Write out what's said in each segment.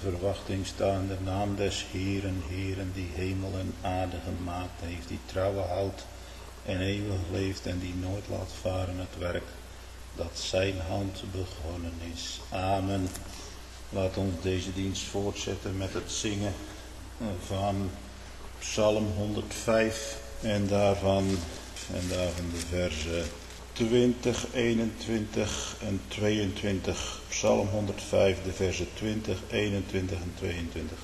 verwachting staan de naam des Heeren, Heeren, die hemel en aarde gemaakt heeft, die trouwen houdt en eeuwig leeft en die nooit laat varen het werk dat zijn hand begonnen is. Amen. Laat ons deze dienst voortzetten met het zingen van Psalm 105 en daarvan de versen 20, 21 en 22. Psalm 105, de versen 20, 21 en 22.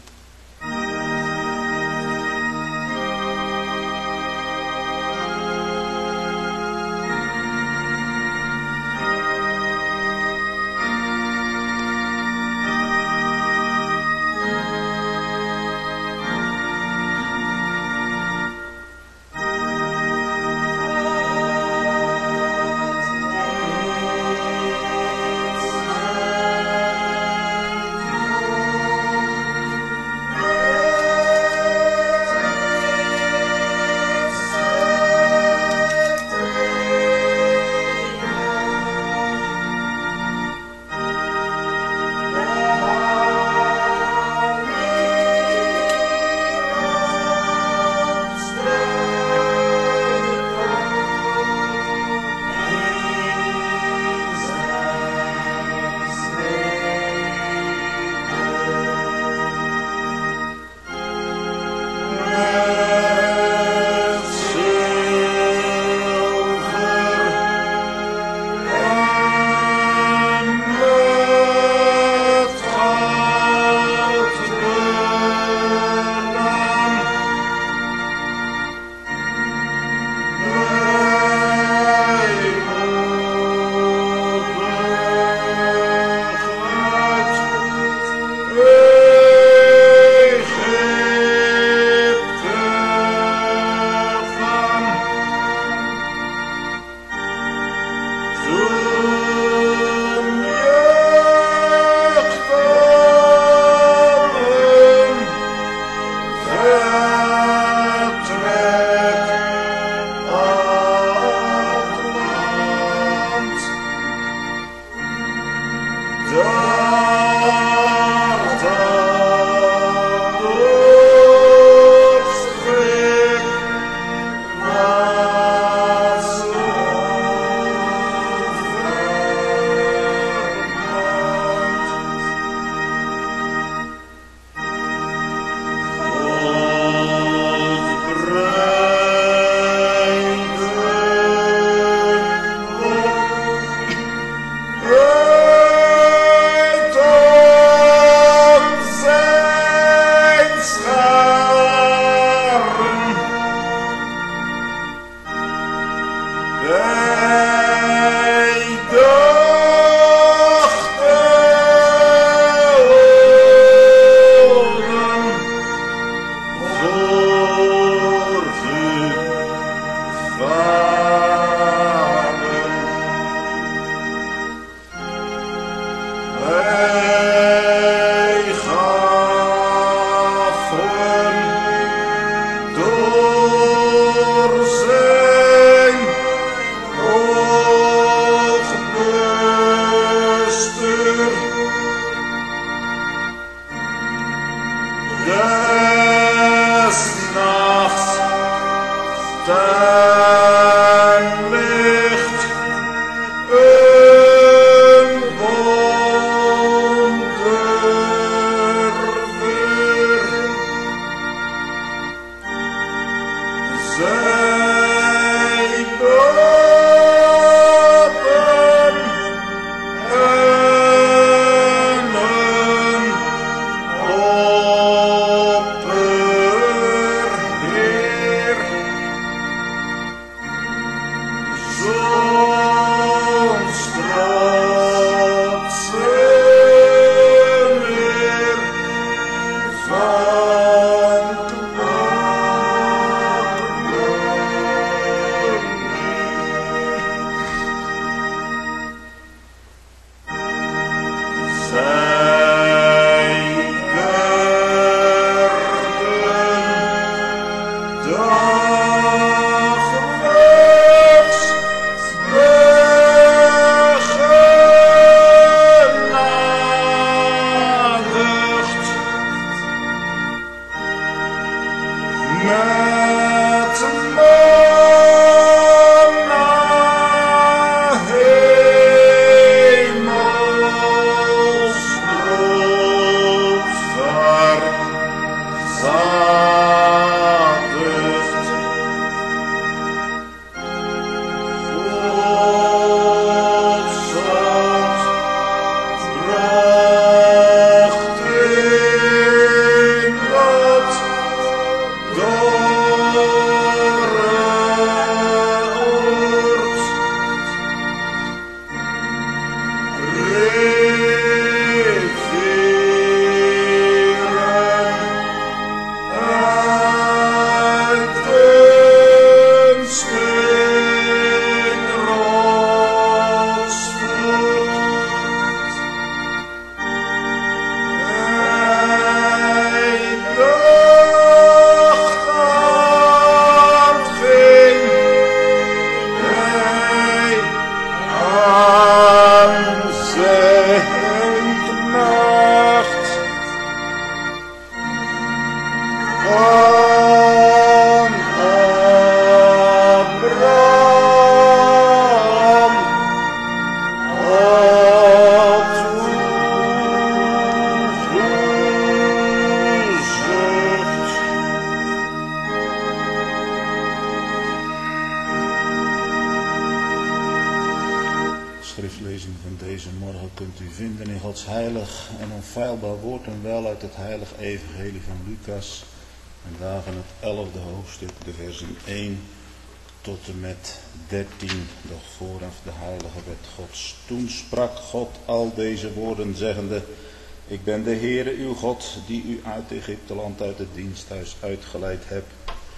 Lucas en daarvan het 11e hoofdstuk, de versen 1 tot en met 13, doch vooraf de heilige wet Gods. Toen sprak God al deze woorden zeggende, ik ben de Heere uw God, die u uit Egypteland uit het diensthuis uitgeleid hebt.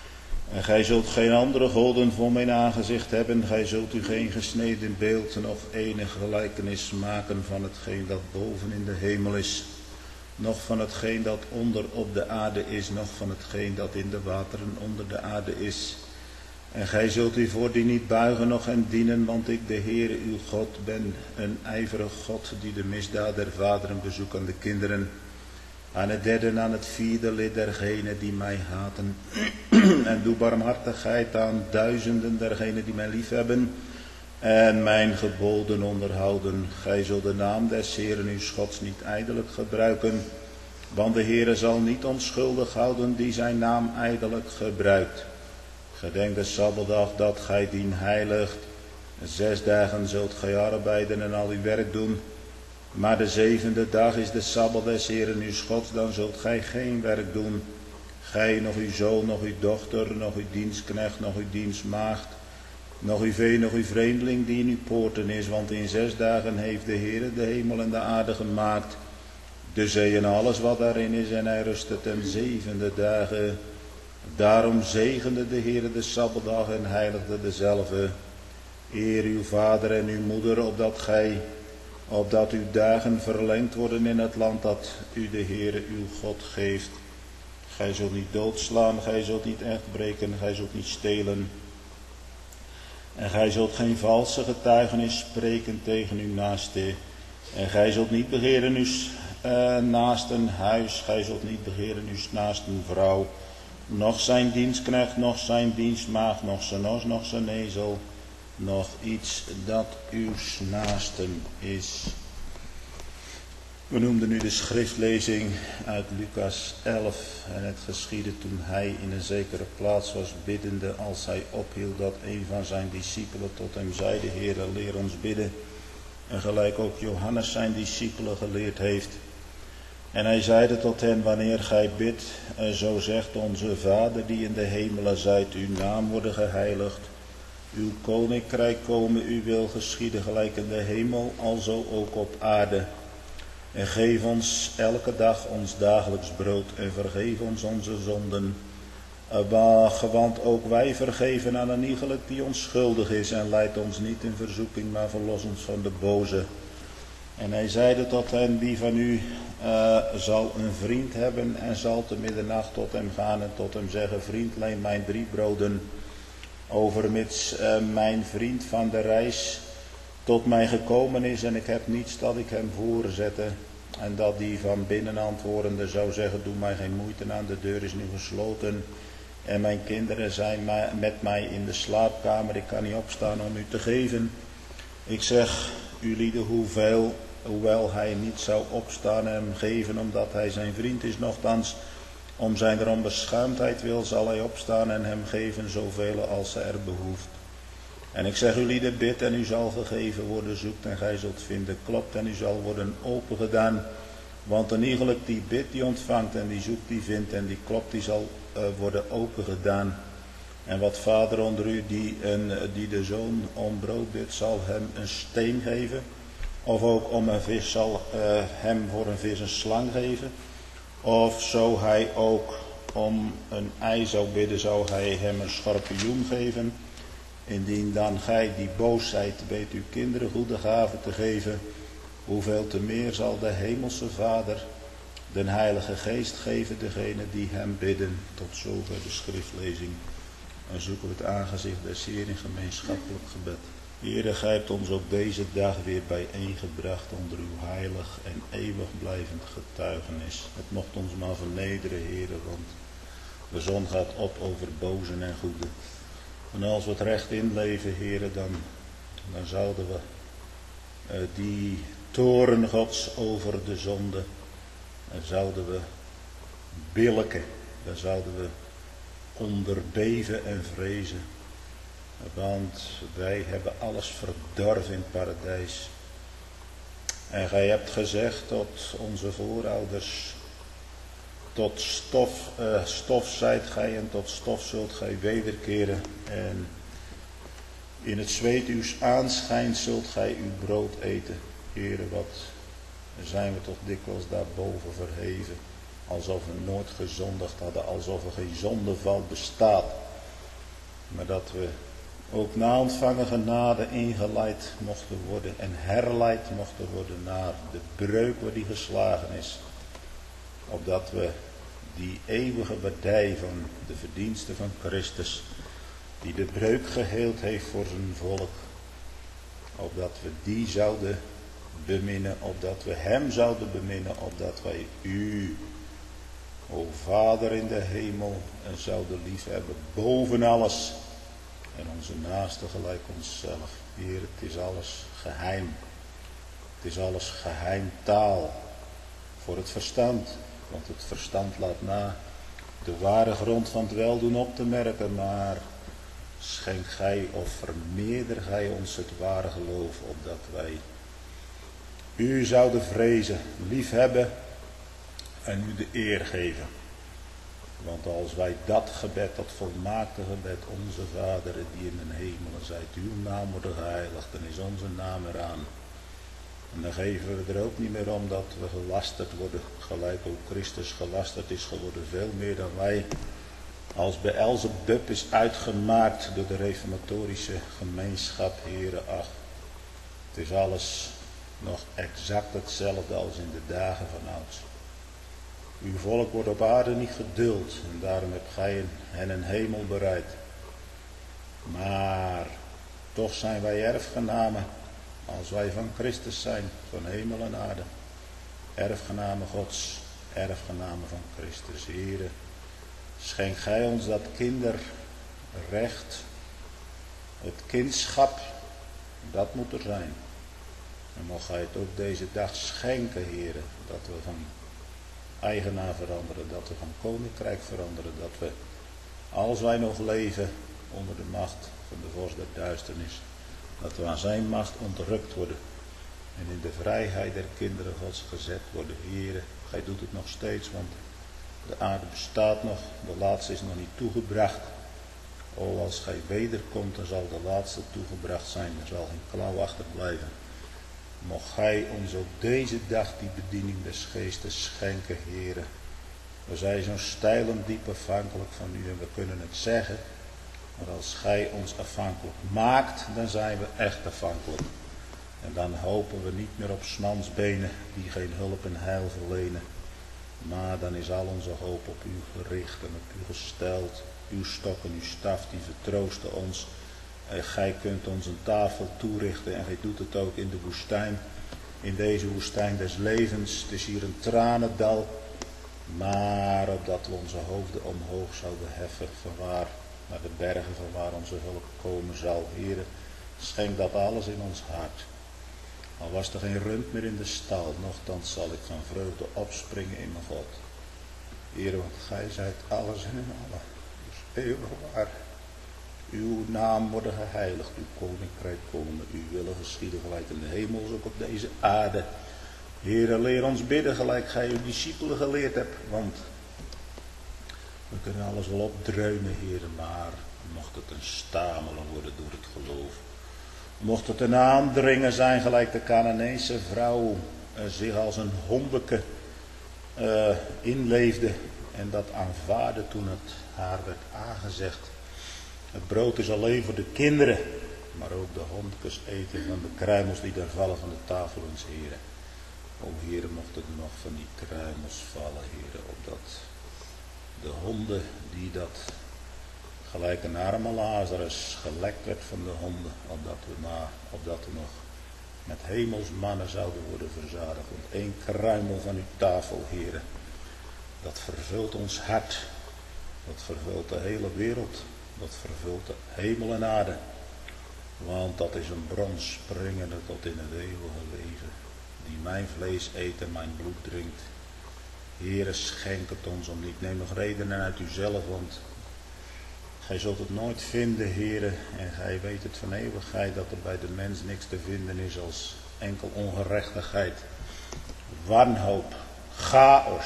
En gij zult geen andere goden voor mijn aangezicht hebben, gij zult u geen gesneden beeld, noch enige gelijkenis maken van hetgeen dat boven in de hemel is, noch van hetgeen dat onder op de aarde is, noch van hetgeen dat in de wateren onder de aarde is. En gij zult u voor die niet buigen, noch hen dienen, want ik, de Heere uw God, ben een ijverig God, die de misdaad der vaderen bezoekt aan de kinderen, aan het derde en aan het vierde lid dergenen die mij haten. En doe barmhartigheid aan duizenden dergenen die mij liefhebben en mijn geboden onderhouden. Gij zult de naam des Heeren uw Gods niet ijdelijk gebruiken, want de Heere zal niet onschuldig houden die zijn naam ijdelijk gebruikt. Gedenk de Sabbatdag dat gij dien heiligt. 6 dagen zult gij arbeiden en al uw werk doen. Maar de 7e dag is de Sabbat des Heeren uw Gods, dan zult gij geen werk doen. Gij, nog uw zoon, nog uw dochter, nog uw dienstknecht, nog uw dienstmaagd, nog uw vee, nog uw vreemdeling die in uw poorten is. Want in 6 dagen heeft de Heere de hemel en de aarde gemaakt, de zee en alles wat daarin is, en hij rustte ten 7e dagen. Daarom zegende de Heere de Sabbatdag en heiligde dezelve. Eer uw vader en uw moeder, opdat uw dagen verlengd worden in het land dat u de Heere uw God geeft. Gij zult niet doodslaan, gij zult niet echt breken, gij zult niet stelen. En gij zult geen valse getuigenis spreken tegen uw naaste. En gij zult niet begeren uw naasten huis, gij zult niet begeren uw naasten vrouw, noch zijn dienstknecht, noch zijn dienstmaagd, noch zijn os, noch zijn ezel, nog iets dat uw naasten is. We noemden nu de schriftlezing uit Lucas 11. En het geschiedde toen hij in een zekere plaats was biddende, als hij ophield, dat een van zijn discipelen tot hem zeide, Heere, leer ons bidden. En gelijk ook Johannes zijn discipelen geleerd heeft. En hij zeide tot hen, wanneer gij bidt, zo zegt onze Vader die in de hemelen zijt, uw naam worden geheiligd. Uw koninkrijk komen, uw wil geschieden gelijk in de hemel, alzo ook op aarde. En geef ons elke dag ons dagelijks brood en vergeef ons onze zonden. Want ook wij vergeven aan een iegelijk die ons schuldig is. En leid ons niet in verzoeking, maar verlos ons van de boze. En hij zeide tot hen, wie van u zal een vriend hebben en zal te middernacht tot hem gaan en tot hem zeggen, vriend, leen mij 3 broden. Overmits mijn vriend van de reis tot mij gekomen is en ik heb niets dat ik hem voorzette. En dat die van binnen antwoordende zou zeggen, doe mij geen moeite aan, de deur is nu gesloten En mijn kinderen zijn met mij in de slaapkamer. Ik kan niet opstaan om u te geven. Ik zeg u lieden hoewel hij niet zou opstaan en hem geven omdat hij zijn vriend is, nochtans om zijn onbeschaamdheid wil zal hij opstaan en hem geven zoveel als er behoeft. En ik zeg u lieden, bid en u zal gegeven worden, zoekt en gij zult vinden, klopt en u zal worden opengedaan. Want een iegelijk die bidt, die ontvangt en die zoekt, die vindt en die klopt, die zal worden opengedaan. En wat vader onder u die de zoon om brood bidt, zal hem een steen geven. Of ook om een vis zal hem voor een vis een slang geven. Of zo hij ook om een ei zou bidden, zou hij hem een schorpioen geven. Indien dan gij die boos zijt, weet uw kinderen goede gaven te geven, hoeveel te meer zal de hemelse Vader den Heilige Geest geven degene die hem bidden. Tot zover de schriftlezing. En zoeken we het aangezicht des Heer in gemeenschappelijk gebed. Heere, gij hebt ons op deze dag weer bijeengebracht onder uw heilig en eeuwig blijvend getuigenis. Het mocht ons maar vernederen, Heere, want de zon gaat op over bozen en goede. En als we het recht inleven, Heere, dan zouden we die toren Gods over de zonde, dan zouden we billijken, dan zouden we onderbeven en vrezen. Want wij hebben alles verdorven in het paradijs. En gij hebt gezegd tot onze voorouders, tot stof zijt gij en tot stof zult gij wederkeren. En in het zweet uws aanschijns zult gij uw brood eten. Heere, wat zijn we toch dikwijls daarboven verheven. Alsof we nooit gezondigd hadden, alsof er geen zondeval bestaat. Maar dat we ook na ontvangen genade ingeleid mochten worden en herleid mochten worden naar de breuk waar die geslagen is. Opdat we die eeuwige waardij van de verdiensten van Christus, die de breuk geheeld heeft voor zijn volk, opdat we die zouden beminnen, opdat we hem zouden beminnen, opdat wij u, o Vader in de hemel, zouden liefhebben boven alles. En onze naaste gelijk onszelf. Heer, het is alles geheim. Het is alles geheimtaal voor het verstand. Want het verstand laat na de ware grond van het weldoen op te merken. Maar schenk gij of vermeerder gij ons het ware geloof, opdat wij u zouden vrezen, liefhebben en u de eer geven. Want als wij dat gebed, dat volmaakte gebed, onze Vader die in de hemelen zijt, uw naam wordt geheiligd, dan is onze naam eraan. En dan geven we er ook niet meer om dat we gelasterd worden, gelijk ook Christus gelasterd is geworden, veel meer dan wij. Als Beelzebub is uitgemaakt door de reformatorische gemeenschap, Heere, ach, het is alles nog exact hetzelfde als in de dagen van ouds. Uw volk wordt op aarde niet geduld en daarom hebt gij hen een hemel bereid. Maar toch zijn wij erfgenamen als wij van Christus zijn, van hemel en aarde. Erfgenamen Gods, erfgenamen van Christus. Heere, schenk gij ons dat kinderrecht, het kindschap, dat moet er zijn. En mag gij het ook deze dag schenken, Heere, dat we van eigenaar veranderen, dat we van koninkrijk veranderen, dat we, als wij nog leven onder de macht van de vorst der duisternis, dat we aan zijn macht ontrukt worden en in de vrijheid der kinderen Gods gezet worden. Heere, gij doet het nog steeds, want de aarde bestaat nog, de laatste is nog niet toegebracht. O, als gij wederkomt, dan zal de laatste toegebracht zijn, er zal geen klauw achterblijven. Mocht gij ons ook deze dag die bediening des geestes schenken, Heere. We zijn zo steil en diep afhankelijk van u en we kunnen het zeggen. Maar als gij ons afhankelijk maakt, dan zijn we echt afhankelijk. En dan hopen we niet meer op 's mans benen die geen hulp en heil verlenen. Maar dan is al onze hoop op u gericht en op u gesteld. Uw stok en uw staf die vertroosten ons. En gij kunt ons een tafel toerichten en gij doet het ook in de woestijn. In deze woestijn des levens. Het is hier een tranendal. Maar opdat we onze hoofden omhoog zouden heffen vanwaar naar de bergen van waar onze hulp komen zal. Heere, schenk dat alles in ons hart. Al was er geen rund meer in de stal, nochtans zal ik van vreugde opspringen in mijn God. Heere, want gij zijt alles en in allen. Dus eeuwig waar. Uw naam worden geheiligd, uw koninkrijk komen, uw willen geschieden gelijk in de hemel, ook op deze aarde. Heere, leer ons bidden gelijk gij uw discipelen geleerd hebt, want we kunnen alles wel opdreunen, Heere, maar mocht het een stamelen worden door het geloof. Mocht het een aandringen zijn, gelijk de Canaanese vrouw zich als een hombeke inleefde en dat aanvaarde toen het haar werd aangezegd. Het brood is alleen voor de kinderen, maar ook de hondjes eten van de kruimels die daar vallen van de tafel ons, Heere. O Heere, mocht het nog van die kruimels vallen, Heere, opdat de honden die dat gelijk een arme Lazarus gelekt werd van de honden, opdat we nog met hemelsmannen zouden worden verzadigd. Want één kruimel van uw tafel, Heere, dat vervult ons hart, dat vervult de hele wereld, dat vervult de hemel en aarde. Want dat is een bron springende tot in het eeuwige leven, die mijn vlees eet en mijn bloed drinkt. Heere, schenk het ons om niet. Neem nog redenen uit uzelf, want gij zult het nooit vinden, Heere, en gij weet het van eeuwigheid dat er bij de mens niks te vinden is als enkel ongerechtigheid, wanhoop, chaos,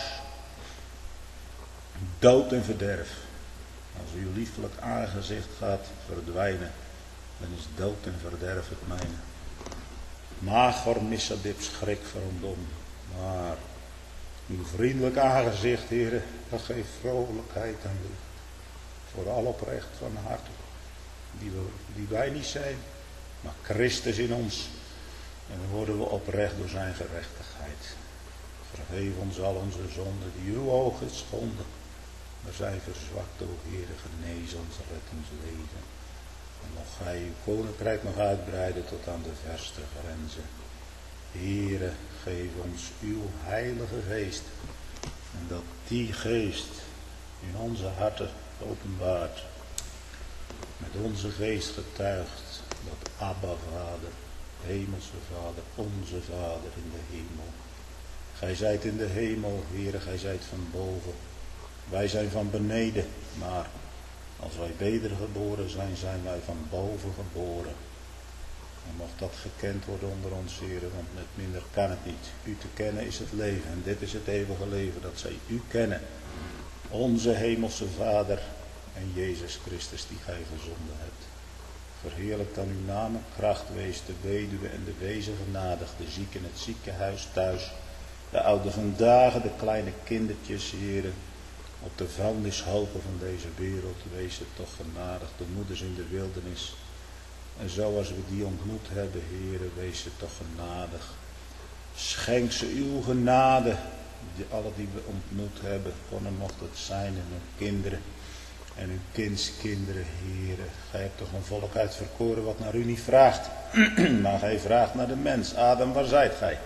dood en verderf. Als uw lieflijk aangezicht gaat verdwijnen, dan is dood en verderf het mijne. Magor missadip, schrik verondom, maar uw vriendelijk aangezicht, Heere, dat geeft vrolijkheid en licht. Voor al oprecht van harte, die wij niet zijn, maar Christus in ons. En dan worden we oprecht door zijn gerechtigheid. Vergeef ons al onze zonden die uw oog is schonden. We zijn verzwakt, o Heere, genees ons, red ons leven. En mocht gij uw koninkrijk nog uitbreiden tot aan de verste grenzen. Heere, geef ons uw heilige geest. En dat die geest in onze harten openbaart. Met onze geest getuigt dat Abba Vader, hemelse Vader, onze Vader in de hemel. Gij zijt in de hemel, Heere, gij zijt van boven. Wij zijn van beneden, maar als wij wedergeboren zijn, zijn wij van boven geboren. En mocht dat gekend worden onder ons, Heere, want met minder kan het niet. U te kennen is het leven en dit is het eeuwige leven, dat zij u kennen. Onze hemelse Vader en Jezus Christus die gij gezonden hebt. Verheerlijk dan uw naam en kracht, wees de weduwe en de wezen genadig, de zieken in het ziekenhuis thuis, de oude vandaag, de kleine kindertjes, Heere, op de vuilnishopen van deze wereld, wees het toch genadig, de moeders in de wildernis. En zoals we die ontmoet hebben, Heere, wees het toch genadig. Schenk ze uw genade, alle die we ontmoet hebben, kon en mocht het zijn, en hun kinderen en uw kindskinderen, Heere. Gij hebt toch een volk uitverkoren wat naar u niet vraagt, maar gij vraagt naar de mens. Adam, waar zijt gij?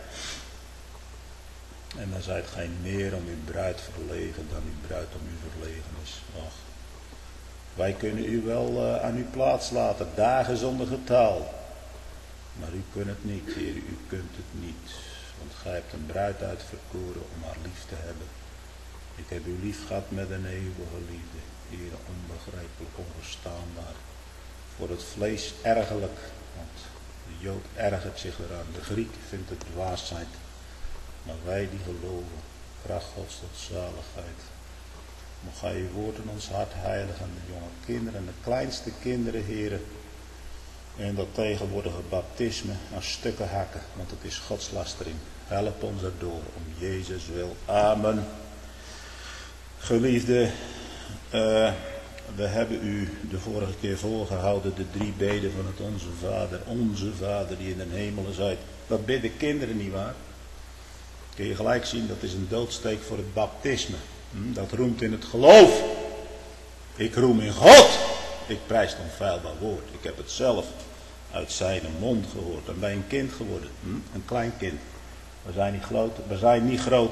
En dan zijt gij meer om uw bruid verlegen dan uw bruid om u verlegen is. Och, wij kunnen u wel aan uw plaats laten, dagen zonder getal. Maar u kunt het niet, Heer, u kunt het niet. Want gij hebt een bruid uitverkoren om haar lief te hebben. Ik heb u lief gehad met een eeuwige liefde. Heer, onbegrijpelijk, onverstaanbaar. Voor het vlees ergerlijk, want de Jood ergert zich eraan. De Griek vindt het dwaasheid. Maar wij die geloven, kracht Gods tot zaligheid. Mocht gij uw woord in ons hart heiligen, de jonge kinderen en de kleinste kinderen, Heere. En dat tegenwoordige baptisme aan stukken hakken, want het is godslastering. Help ons erdoor, om Jezus wil. Amen. Geliefde, we hebben u de vorige keer voorgehouden, de 3 beden van het Onze Vader die in de hemelen zijt. Dat bidden kinderen niet waar. Kun je gelijk zien, dat is een doodsteek voor het baptisme. Dat roemt in het geloof. Ik roem in God. Ik prijs het onfeilbaar woord. Ik heb het zelf uit zijn mond gehoord. En bij een kind geworden. Een klein kind. We zijn niet groter.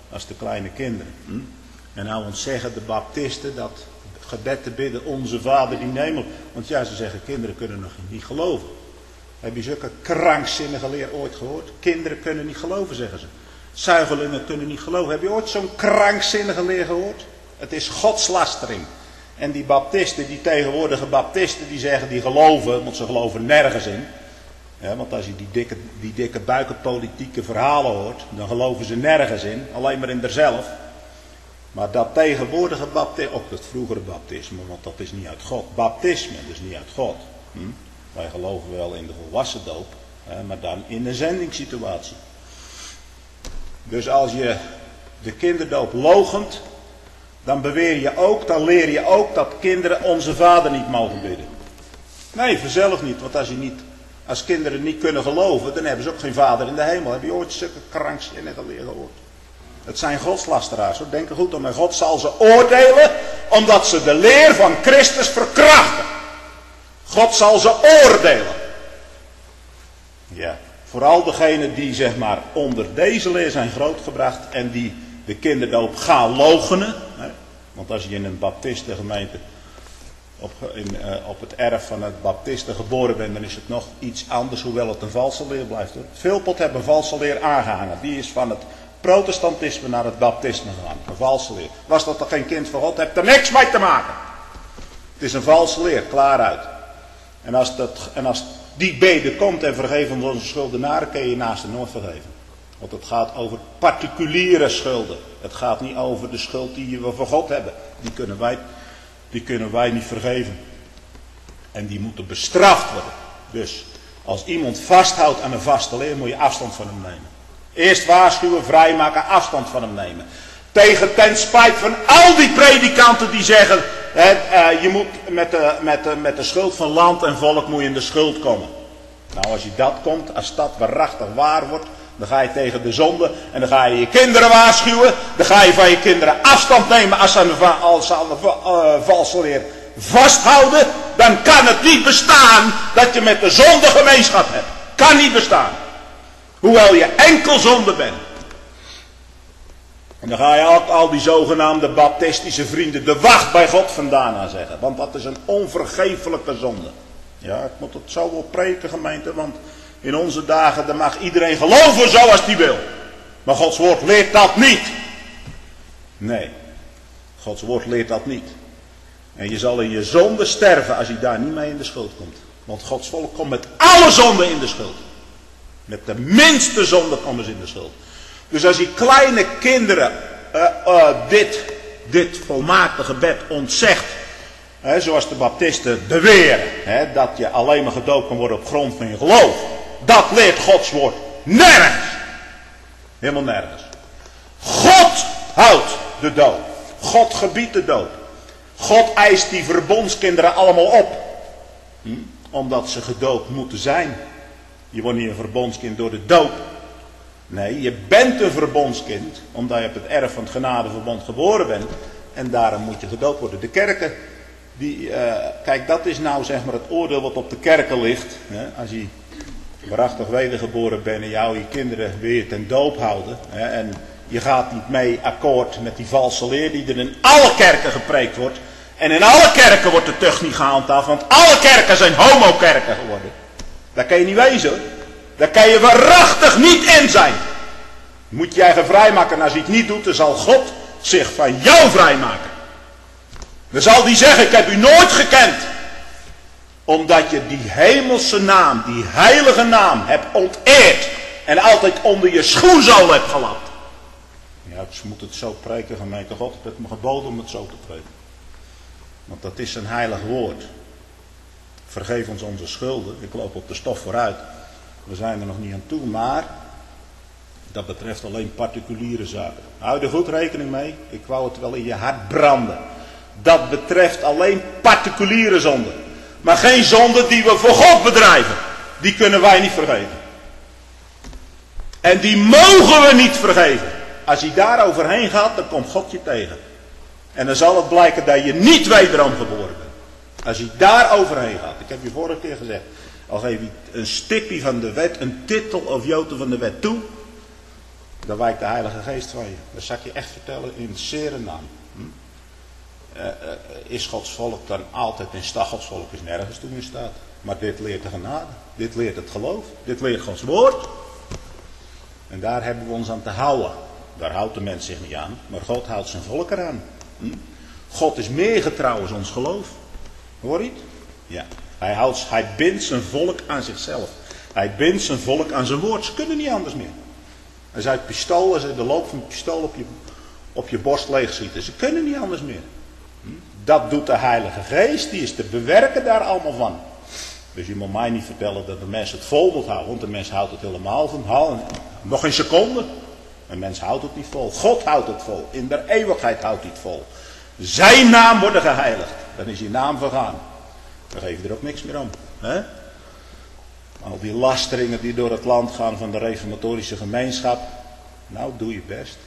als de kleine kinderen. En nou ontzeggen de baptisten dat gebed te bidden, onze Vader die in de hemel. Want ja, ze zeggen, kinderen kunnen nog niet geloven. Heb je zulke krankzinnige leer ooit gehoord? Kinderen kunnen niet geloven, zeggen ze. Zuigelingen kunnen niet geloven. Heb je ooit zo'n krankzinnige leer gehoord? Het is godslastering. En die baptisten, die tegenwoordige baptisten, die zeggen die geloven, want ze geloven nergens in. Ja, want als je die dikke buikenpolitieke verhalen hoort, dan geloven ze nergens in. Alleen maar in zichzelf. Maar dat tegenwoordige baptisme, ook dat vroegere baptisme, want dat is niet uit God. Baptisme, dus niet uit God. Wij geloven wel in de volwassen doop, maar dan in een zendingssituatie. Dus als je de kinderdoop loochent, dan leer je ook dat kinderen onze Vader niet mogen bidden. Nee, vanzelf niet, want als kinderen niet kunnen geloven, dan hebben ze ook geen Vader in de hemel. Heb je ooit zulke krankzinnige leer gehoord? Het zijn godslasteraars, hoor. Denk er goed om. En God zal ze oordelen, omdat ze de leer van Christus verkrachten. God zal ze oordelen. Ja, vooral degenen die zeg maar onder deze leer zijn grootgebracht en die de kinderdoop gaan loochenen. Want als je in een baptistengemeente op het erf van het baptisten geboren bent, dan is het nog iets anders, hoewel het een valse leer blijft. Hoor. Veelpot hebben een valse leer aangehangen. Die is van het protestantisme naar het baptisme gegaan. Een valse leer. Was dat toch geen kind van God? Heeft er niks mee te maken. Het is een valse leer, klaar uit. En als die bede komt en vergeven onze schuldenaren, kun je je naaste nooit vergeven. Want het gaat over particuliere schulden. Het gaat niet over de schuld die we voor God hebben. Die kunnen wij niet vergeven. En die moeten bestraft worden. Dus als iemand vasthoudt aan een vaste leer, moet je afstand van hem nemen. Eerst waarschuwen, vrijmaken, afstand van hem nemen. Ten spijt van al die predikanten die zeggen, je moet met de schuld van land en volk moet je in de schuld komen. Nou, als je dat komt, als dat waarachtig waar wordt, dan ga je tegen de zonde en dan ga je je kinderen waarschuwen. Dan ga je van je kinderen afstand nemen als ze aan de valse leer vasthouden. Dan kan het niet bestaan dat je met de zonde gemeenschap hebt. Kan niet bestaan. Hoewel je enkel zonde bent. En dan ga je ook al die zogenaamde baptistische vrienden de wacht bij God vandaan aan zeggen. Want dat is een onvergeeflijke zonde. Ja, ik moet het zo wel preken, gemeente, want in onze dagen dan mag iedereen geloven zoals hij wil. Maar Gods woord leert dat niet. Nee, Gods woord leert dat niet. En je zal in je zonde sterven als je daar niet mee in de schuld komt. Want Gods volk komt met alle zonden in de schuld. Met de minste zonde komen ze in de schuld. Dus als die kleine kinderen dit volmaakte gebed ontzegt, zoals de baptisten beweren, dat je alleen maar gedoopt kan worden op grond van je geloof, dat leert Gods woord nergens. Helemaal nergens. God houdt de doop. God gebiedt de doop. God eist die verbondskinderen allemaal op. Omdat ze gedoopt moeten zijn. Je wordt niet een verbondskind door de doop. Nee, je bent een verbondskind, omdat je op het erf van het genadeverbond geboren bent. En daarom moet je gedoopt worden. De kerken, kijk, dat is nou zeg maar het oordeel wat op de kerken ligt. Als je waarachtig wedergeboren bent en jou je kinderen weer ten doop houden. En je gaat niet mee akkoord met die valse leer die er in alle kerken gepreekt wordt. En in alle kerken wordt de tucht niet gehandhaafd, want alle kerken zijn homokerken geworden. Daar kan je niet wezen hoor. Daar kan je waarachtig niet in zijn. Moet je eigen vrijmaken. En als je het niet doet, dan zal God zich van jou vrijmaken. Dan zal hij zeggen, ik heb u nooit gekend. Omdat je die hemelse naam, die heilige naam hebt onteerd. En altijd onder je schoenzool hebt gelapt. Ja, ik moet het zo preken, gemeente God. Het heeft me geboden om het zo te preken. Want dat is een heilig woord. Vergeef ons onze schulden. Ik loop op de stof vooruit. We zijn er nog niet aan toe, maar dat betreft alleen particuliere zaken. Hou er goed rekening mee. Ik wou het wel in je hart branden. Dat betreft alleen particuliere zonden. Maar geen zonden die we voor God bedrijven. Die kunnen wij niet vergeven. En die mogen we niet vergeven. Als je daar overheen gaat, dan komt God je tegen. En dan zal het blijken dat je niet wederom geboren bent. Als je daar overheen gaat. Ik heb je vorige keer gezegd. Al geef je een stipje van de wet, een titel of jote van de wet toe. dan wijkt de Heilige Geest van je. Dat zal ik je echt vertellen in zere naam. Is Gods volk dan altijd in staat? Gods volk is nergens toe in staat. Maar dit leert de genade. Dit leert het geloof. Dit leert Gods woord. En daar hebben we ons aan te houden. Daar houdt de mens zich niet aan. Maar God houdt zijn volk eraan. God is meer getrouw als ons geloof. Hoor je het? Ja. Hij bindt zijn volk aan zichzelf. Hij bindt zijn volk aan zijn woord. Ze kunnen niet anders meer. Als je de loop van een pistool op je borst leegschieten. Ze kunnen niet anders meer. Dat doet de Heilige Geest. Die is te bewerken daar allemaal van. Dus je moet mij niet vertellen dat de mens het vol moet houden. Want de mens houdt het helemaal van. Nog een seconde. Een mens houdt het niet vol. God houdt het vol. In der eeuwigheid houdt hij het vol. Zijn naam wordt geheiligd. Dan is je naam vergaan. Dan geef je er ook niks meer om. Hè? Al die lasteringen die door het land gaan van de reformatorische gemeenschap. Nou, doe je best.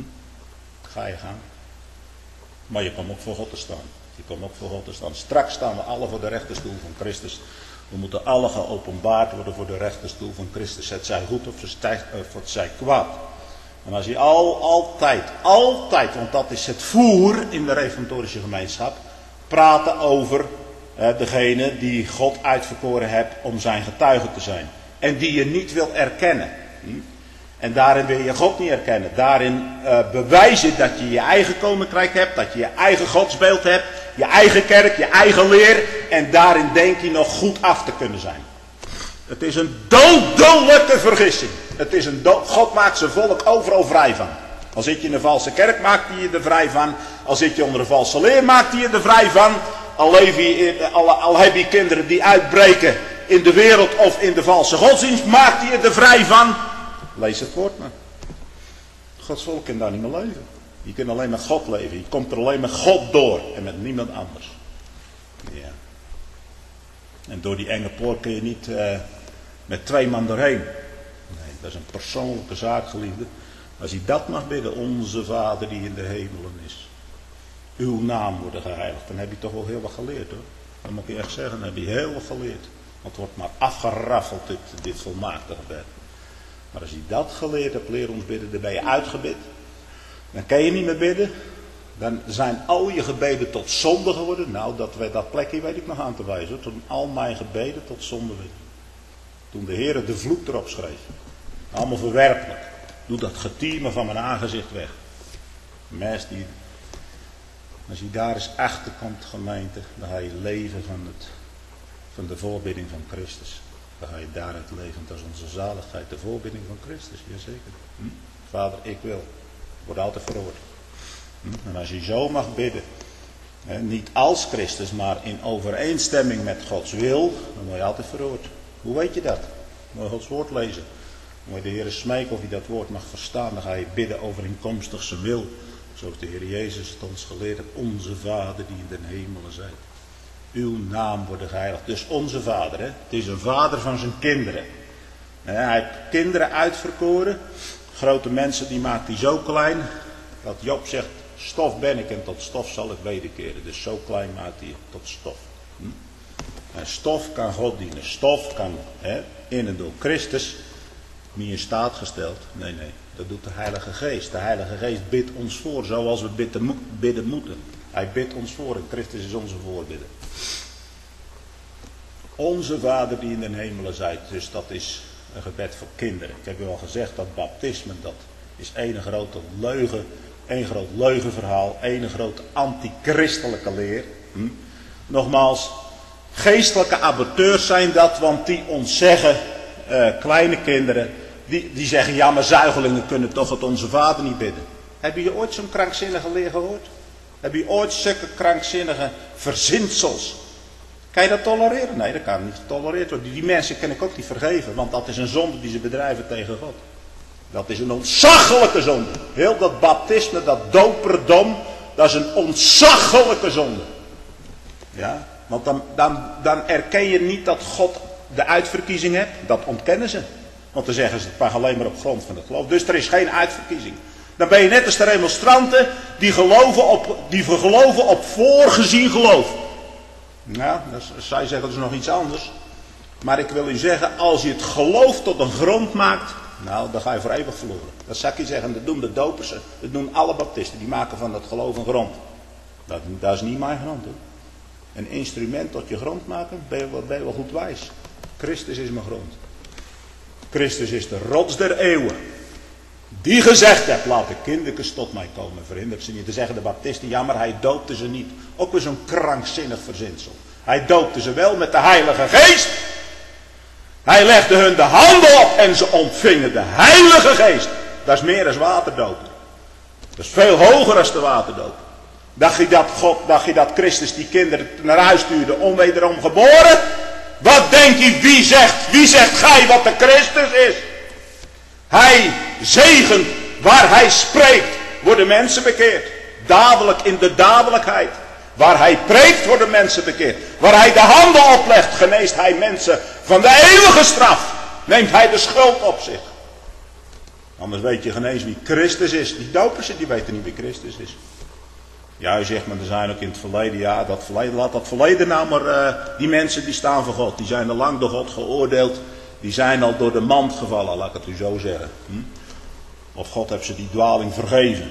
Ga je gaan. Maar je komt ook voor God te staan. Je komt ook voor God te staan. Straks staan we alle voor de rechterstoel van Christus. We moeten alle geopenbaard worden voor de rechterstoel van Christus. Het zij goed of het zij kwaad. En als je altijd, want dat is het voer in de reformatorische gemeenschap, praten over degene die God uitverkoren hebt om zijn getuige te zijn. En die je niet wil erkennen. En daarin wil je God niet erkennen. Daarin bewijs je dat je je eigen koninkrijk hebt. Dat je je eigen godsbeeld hebt. Je eigen kerk, je eigen leer. En daarin denk je nog goed af te kunnen zijn. Het is een dodelijke vergissing. God maakt zijn volk overal vrij van. Al zit je in een valse kerk, maakt hij je er vrij van. Al zit je onder een valse leer, maakt hij je er vrij van. Al heb je kinderen die uitbreken in de wereld of in de valse godsdienst, maakt hij je er vrij van. Lees het woord maar. Gods volk kan daar niet meer leven. Je kunt alleen met God leven. Je komt er alleen met God door en met niemand anders. Ja. En door die enge poort kun je niet met 2 man doorheen. Nee, dat is een persoonlijke zaak, geliefde. Als je dat mag bidden, onze Vader die in de hemelen is. Uw naam wordt geheiligd. Dan heb je toch wel heel wat geleerd hoor. Dat moet ik echt zeggen, dan heb je heel wat geleerd. Want het wordt maar afgeraffeld dit volmaakte gebed. Maar als je dat geleerd hebt, leer ons bidden, dan ben je uitgebid. Dan kan je niet meer bidden. Dan zijn al je gebeden tot zonde geworden. Nou, dat plekje weet ik nog aan te wijzen. Toen al mijn gebeden tot zonde werden. Toen de Heer de vloek erop schreef. Allemaal verwerpelijk. Doe dat getier van mijn aangezicht weg. Mens die, als je daar eens achter komt, gemeente, dan ga je leven van de voorbidding van Christus. Dan ga je daaruit leven. Dat is onze zaligheid, de voorbidding van Christus. Jazeker. Vader, ik wil. Wordt altijd verhoord. En als je zo mag bidden, niet als Christus, maar in overeenstemming met Gods wil, dan word je altijd verhoord. Hoe weet je dat? Dan moet je Gods woord lezen. Dan moet je de Heer smeken of je dat woord mag verstaan. Dan ga je bidden overeenkomstig zijn wil. Zoals de Heer Jezus het ons geleerd heeft. Onze Vader die in de hemelen zijt. Uw naam wordt geheiligd. Dus onze Vader. Het is een vader van zijn kinderen. Hij heeft kinderen uitverkoren. Grote mensen die maakt hij zo klein. Dat Job zegt, stof ben ik en tot stof zal ik wederkeren. Dus zo klein maakt hij tot stof. En stof kan God dienen. Stof kan in en door Christus niet in staat gesteld. Nee, dat doet de Heilige Geest. De Heilige Geest bidt ons voor zoals we bidden moeten. Hij bidt ons voor en Christus is onze voorbidder. Onze Vader die in de hemelen zijt. Dus dat is een gebed voor kinderen. Ik heb u al gezegd dat baptisme, dat is één grote leugen. Één groot leugenverhaal. Één grote antichristelijke leer. Nogmaals, geestelijke aborteurs zijn dat, want die ons zeggen, kleine kinderen, die zeggen, ja maar zuigelingen kunnen toch het onze Vader niet bidden. Heb je ooit zo'n krankzinnige leer gehoord? Heb je ooit zulke krankzinnige verzinsels? Kan je dat tolereren? Nee, dat kan niet getolereerd worden. Die mensen kan ik ook niet vergeven, want dat is een zonde die ze bedrijven tegen God. Dat is een ontzaglijke zonde. Heel dat baptisme, dat doperdom, dat is een ontzaglijke zonde. Ja, want dan erken je niet dat God de uitverkiezing hebt. Dat ontkennen ze. Want dan zeggen ze het mag alleen maar op grond van het geloof. Dus er is geen uitverkiezing. Dan ben je net als de remonstranten die geloven op voorgezien geloof. Nou, zij zeggen dus nog iets anders. Maar ik wil u zeggen, als je het geloof tot een grond maakt, nou, dan ga je voor eeuwig verloren. Dat zou ik je zeggen, dat doen de dopers, dat doen alle baptisten. Die maken van dat geloof een grond. Dat is niet mijn grond, hoor. Een instrument tot je grond maken, ben je wel goed wijs. Christus is mijn grond. Christus is de rots der eeuwen. Die gezegd hebt, laat de kindertjes tot mij komen. Verhindert ze niet. Te zeggen de baptisten, ja, maar hij doopte ze niet. Ook weer zo'n krankzinnig verzinsel. Hij doopte ze wel met de Heilige Geest. Hij legde hun de handen op en ze ontvingen de Heilige Geest. Dat is meer dan waterdopen. Dat is veel hoger dan de waterdopen. Dacht je dat Christus die kinderen naar huis stuurde onwederom geboren? Wat denk je, wie zegt gij wat de Christus is? Hij zegent, waar hij spreekt, worden mensen bekeerd. Dadelijk, in de dadelijkheid. Waar hij preekt, worden mensen bekeerd. Waar hij de handen oplegt, geneest hij mensen van de eeuwige straf. Neemt hij de schuld op zich. Anders weet je geen eens wie Christus is. Die dopers, die weten niet wie Christus is. Ja, je zegt, maar er zijn ook in het verleden, ja, dat verleden, laat dat verleden nou maar, die mensen die staan voor God, die zijn al lang door God geoordeeld, die zijn al door de mand gevallen, laat ik het u zo zeggen. Of God heeft ze die dwaling vergeven.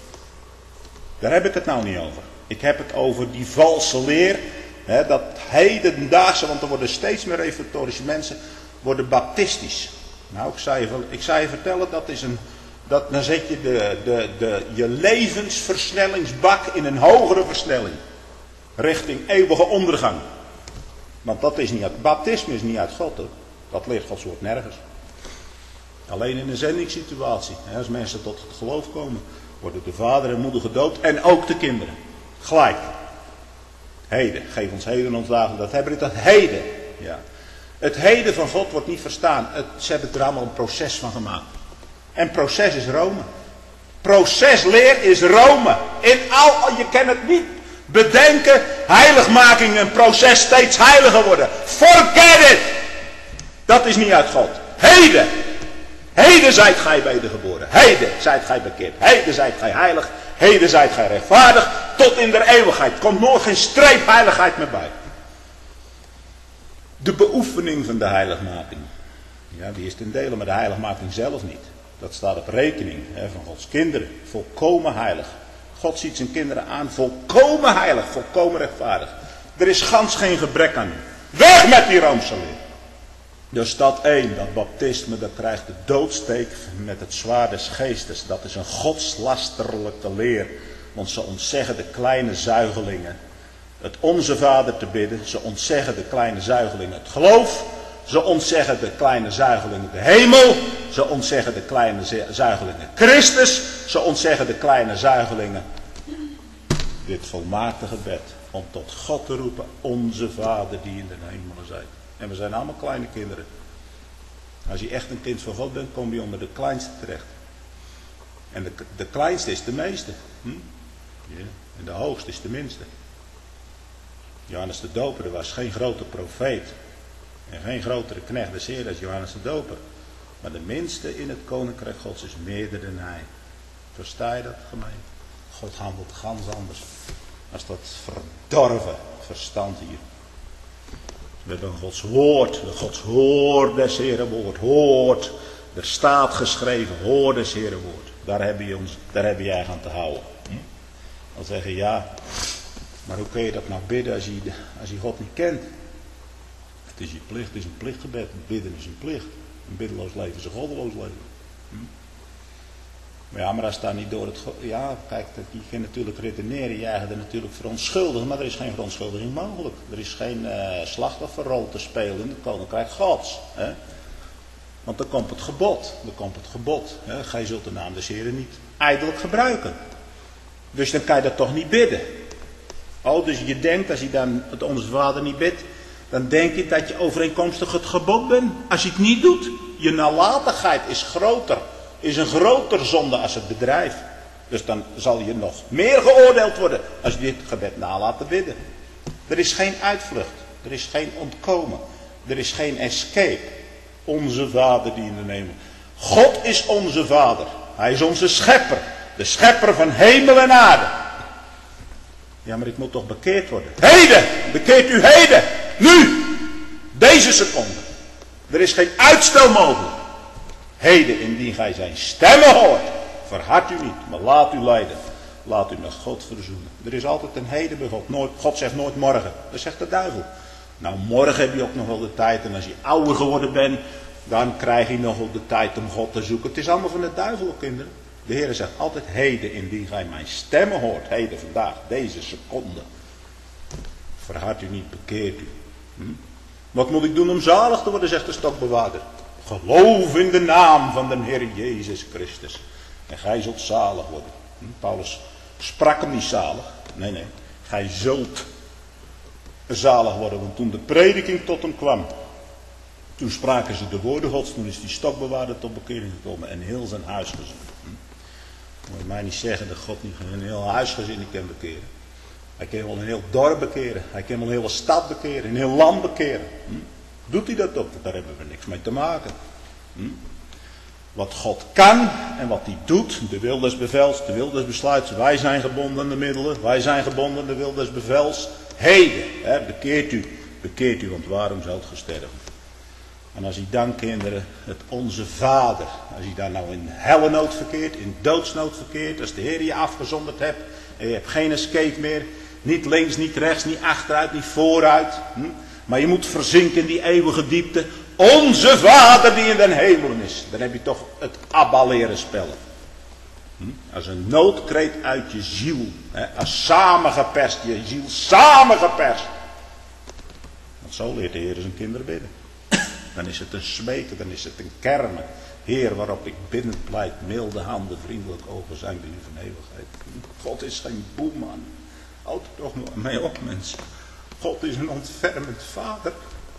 Daar heb ik het nou niet over. Ik heb het over die valse leer, dat hedendaagse, want er worden steeds meer reformatorische mensen, worden baptistisch. Nou, ik zou je vertellen, dan zet je je levensversnellingsbak in een hogere versnelling. Richting eeuwige ondergang. Want dat is niet uit, baptisme is niet uit God, hoor. Dat leert Gods woord nergens. Alleen in een zendingssituatie. Als mensen tot het geloof komen, worden de vader en moeder gedoopt en ook de kinderen. Gelijk. Heden, geef ons heden ons dagen. Dat hebben we dat heden. Ja. Het heden van God wordt niet verstaan. Ze hebben er allemaal een proces van gemaakt. En proces is Rome. Procesleer is Rome. Je kan het niet bedenken. Heiligmaking, een proces steeds heiliger worden. Forget it. Dat is niet uit God. Heden. Heden zijt gij wedergeboren. Heden zijt gij bekeerd. Heden zijt gij heilig. Heden zijt gij rechtvaardig. Tot in der eeuwigheid. Komt nooit geen streep heiligheid meer bij. De beoefening van de heiligmaking. Ja, die is ten dele, maar de heiligmaking zelf niet. Dat staat op rekening van Gods kinderen. Volkomen heilig. God ziet zijn kinderen aan. Volkomen heilig. Volkomen rechtvaardig. Er is gans geen gebrek aan. Weg met die Roomse leer. Dus dat één, dat baptisme, dat krijgt de doodsteek met het zwaard des geestes. Dat is een godslasterlijke leer. Want ze ontzeggen de kleine zuigelingen het Onze Vader te bidden. Ze ontzeggen de kleine zuigelingen het geloof. Ze ontzeggen de kleine zuigelingen de hemel. Ze ontzeggen de kleine zuigelingen Christus. Ze ontzeggen de kleine zuigelingen dit volmaakte gebed. Om tot God te roepen, Onze Vader die in de hemelen zijt. En we zijn allemaal kleine kinderen. Als je echt een kind van God bent, kom je onder de kleinste terecht. En de kleinste is de meeste. Ja. En de hoogste is de minste. Johannes de Doper, er was geen grote profeet. En geen grotere knecht des Heeren als Johannes de Doper. Maar de minste in het koninkrijk Gods is meerder dan hij. Versta je dat, gemeente? God handelt gans anders. Als dat verdorven verstand hier. We hebben Gods woord. Gods woord des Heeren woord. Hoort. Er staat geschreven. Hoor des Heeren woord. Daar heb je aan te houden. Dan zeggen ja. Maar hoe kun je dat nou bidden als je God niet kent? Het is je plicht, het is een plichtgebed. Bidden is een plicht. Een biddeloos leven is een goddeloos leven. Maar ja, maar als daar niet door het... Ja, kijk, je kan natuurlijk redeneren. Je eigen er natuurlijk verontschuldigen. Maar er is geen verontschuldiging mogelijk. Er is geen slachtofferrol te spelen in het koninkrijk Gods. Hè? Want dan komt het gebod. Hè? Gij zult de naam des Heren niet ijdelijk gebruiken. Dus dan kan je dat toch niet bidden. Oh, dus je denkt, als je dan het Onze Vader niet bidt, dan denk je dat je overeenkomstig het gebod bent. Als je het niet doet, je nalatigheid is een groter zonde als het bedrijf. Dus dan zal je nog meer geoordeeld worden als je dit gebed nalaat te bidden. Er is geen uitvlucht, er is geen ontkomen, er is geen escape. Onze Vader die in de hemel. God is onze Vader. Hij is onze schepper. De schepper van hemel en aarde. Ja, maar ik moet toch bekeerd worden. Heden! Bekeert u heden! Nu! Deze seconde. Er is geen uitstel mogelijk. heden indien gij zijn stemmen hoort, verhard u niet, maar laat u leiden. Laat u met God verzoenen. Er is altijd een heden bij God. God zegt nooit morgen. Dat zegt de duivel. Nou, morgen heb je ook nog wel de tijd. En als je ouder geworden bent, dan krijg je nog wel de tijd om God te zoeken. Het is allemaal van de duivel, kinderen. De Heer zegt altijd heden indien gij mijn stemmen hoort. Heden, vandaag, deze seconde. Verhard u niet, bekeert u. Wat moet ik doen om zalig te worden, zegt de stokbewaarder. Geloof in de naam van de Heer Jezus Christus. En gij zult zalig worden. Paulus sprak hem niet zalig. Nee. Gij zult zalig worden. Want toen de prediking tot hem kwam. Toen spraken ze de woorden Gods. Toen is die stokbewaarder tot bekering gekomen. En heel zijn huisgezin. Moet je mij niet zeggen dat God niet een heel huisgezin kan bekeren. Hij kan wel een heel dorp bekeren. Hij kan wel een hele stad bekeren. Een heel land bekeren. Doet hij dat ook? Daar hebben we niks mee te maken. Wat God kan en wat hij doet. De wil des bevels, de wil des besluits. Wij zijn gebonden aan de middelen. Wij zijn gebonden aan de wil des bevels. Heden, bekeert u, want waarom zult ge sterven? En als hij dan, kinderen, het onze Vader. Als hij daar nou in hellenood verkeert, in doodsnood verkeert. Als de Heer je afgezonderd hebt. En je hebt geen escape meer. Niet links, niet rechts, niet achteruit, niet vooruit. Maar je moet verzinken in die eeuwige diepte. Onze Vader die in den hemelen is. Dan heb je toch het Abba leren spellen. Als een noodkreet uit je ziel. Als samengeperst, je ziel samengeperst. Want zo leert de Heer zijn kinderen bidden. Dan is het een smeken, dan is het een kermen. Heer, waarop ik binnen pleit, milde handen, vriendelijk ogen zijn bij u van eeuwigheid. God is geen boeman. Houd er toch maar mee op, mensen. God is een ontfermend vader.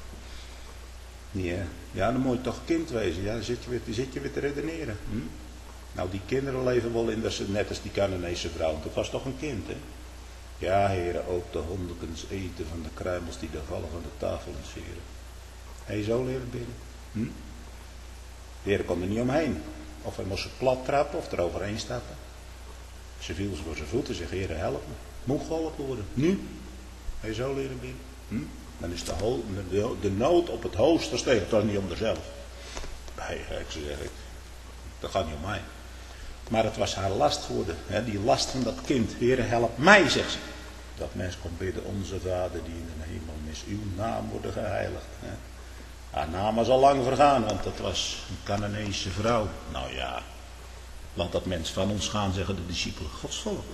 Ja, dan moet je toch kind wezen. Ja, dan zit je weer te redeneren. Nou, die kinderen leven wel in, net als die Canaanese vrouw. Dat was toch een kind, hè? Ja, heren, ook de hondekens eten van de kruimels die daar vallen van de tafel en scheren. Heb je zo leren bidden? De Heer kon er niet omheen. Of hij moest ze plat trappen of er overheen stappen. Ze viel voor zijn voeten en zegt, Heer, help me. Moet geholpen worden. Nu. Heb je zo leren bidden? Dan is de nood op het hoogste stegen. Dat is niet om zichzelf. Nee, ik zeg, dat gaat niet om mij. Maar het was haar last geworden. Hè? Die last van dat kind. Heer, help mij, zegt ze. Dat mens komt bidden, onze Vader die in de hemel is. Uw naam worden geheiligd. Hè? Haar naam was al lang vergaan, want dat was een Canaanese vrouw. Nou ja, laat dat mens van ons gaan, zeggen de discipelen. Godsvolk.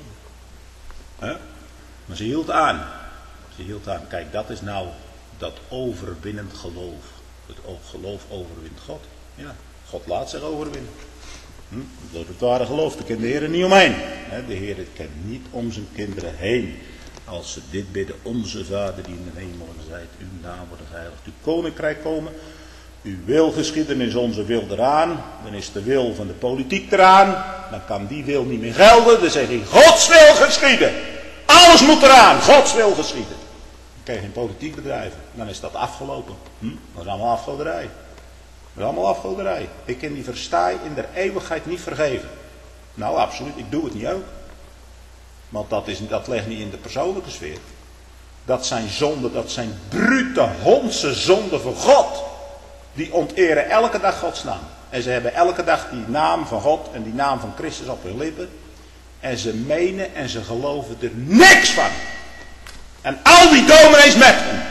Maar ze hield aan. Kijk, dat is nou dat overwinnend geloof. Het geloof overwint God. Ja, God laat zich overwinnen. Door het ware geloof, daar kent de Heer niet omheen. De Heer kent niet om zijn kinderen heen. Als ze dit bidden, onze Vader die in de hemel zijt, uw naam wordt geheiligd, uw koninkrijk komen, uw wil geschieden is onze wil eraan, dan is de wil van de politiek eraan, dan kan die wil niet meer gelden, dan zeg je, Gods wil geschieden, alles moet eraan, Gods wil geschieden. Dan kan je geen politiek bedrijven, dan is dat afgelopen, dat is allemaal afgoderij. Dat is allemaal afgoderij. Ik kan die verstaai in der eeuwigheid niet vergeven. Nou, absoluut, ik doe het niet ook. Want dat ligt niet in de persoonlijke sfeer. Dat zijn zonden, dat zijn brute, hondse zonden van God. Die onteren elke dag Gods naam. En ze hebben elke dag die naam van God en die naam van Christus op hun lippen. En ze menen en ze geloven er niks van. En al die dominees met hen.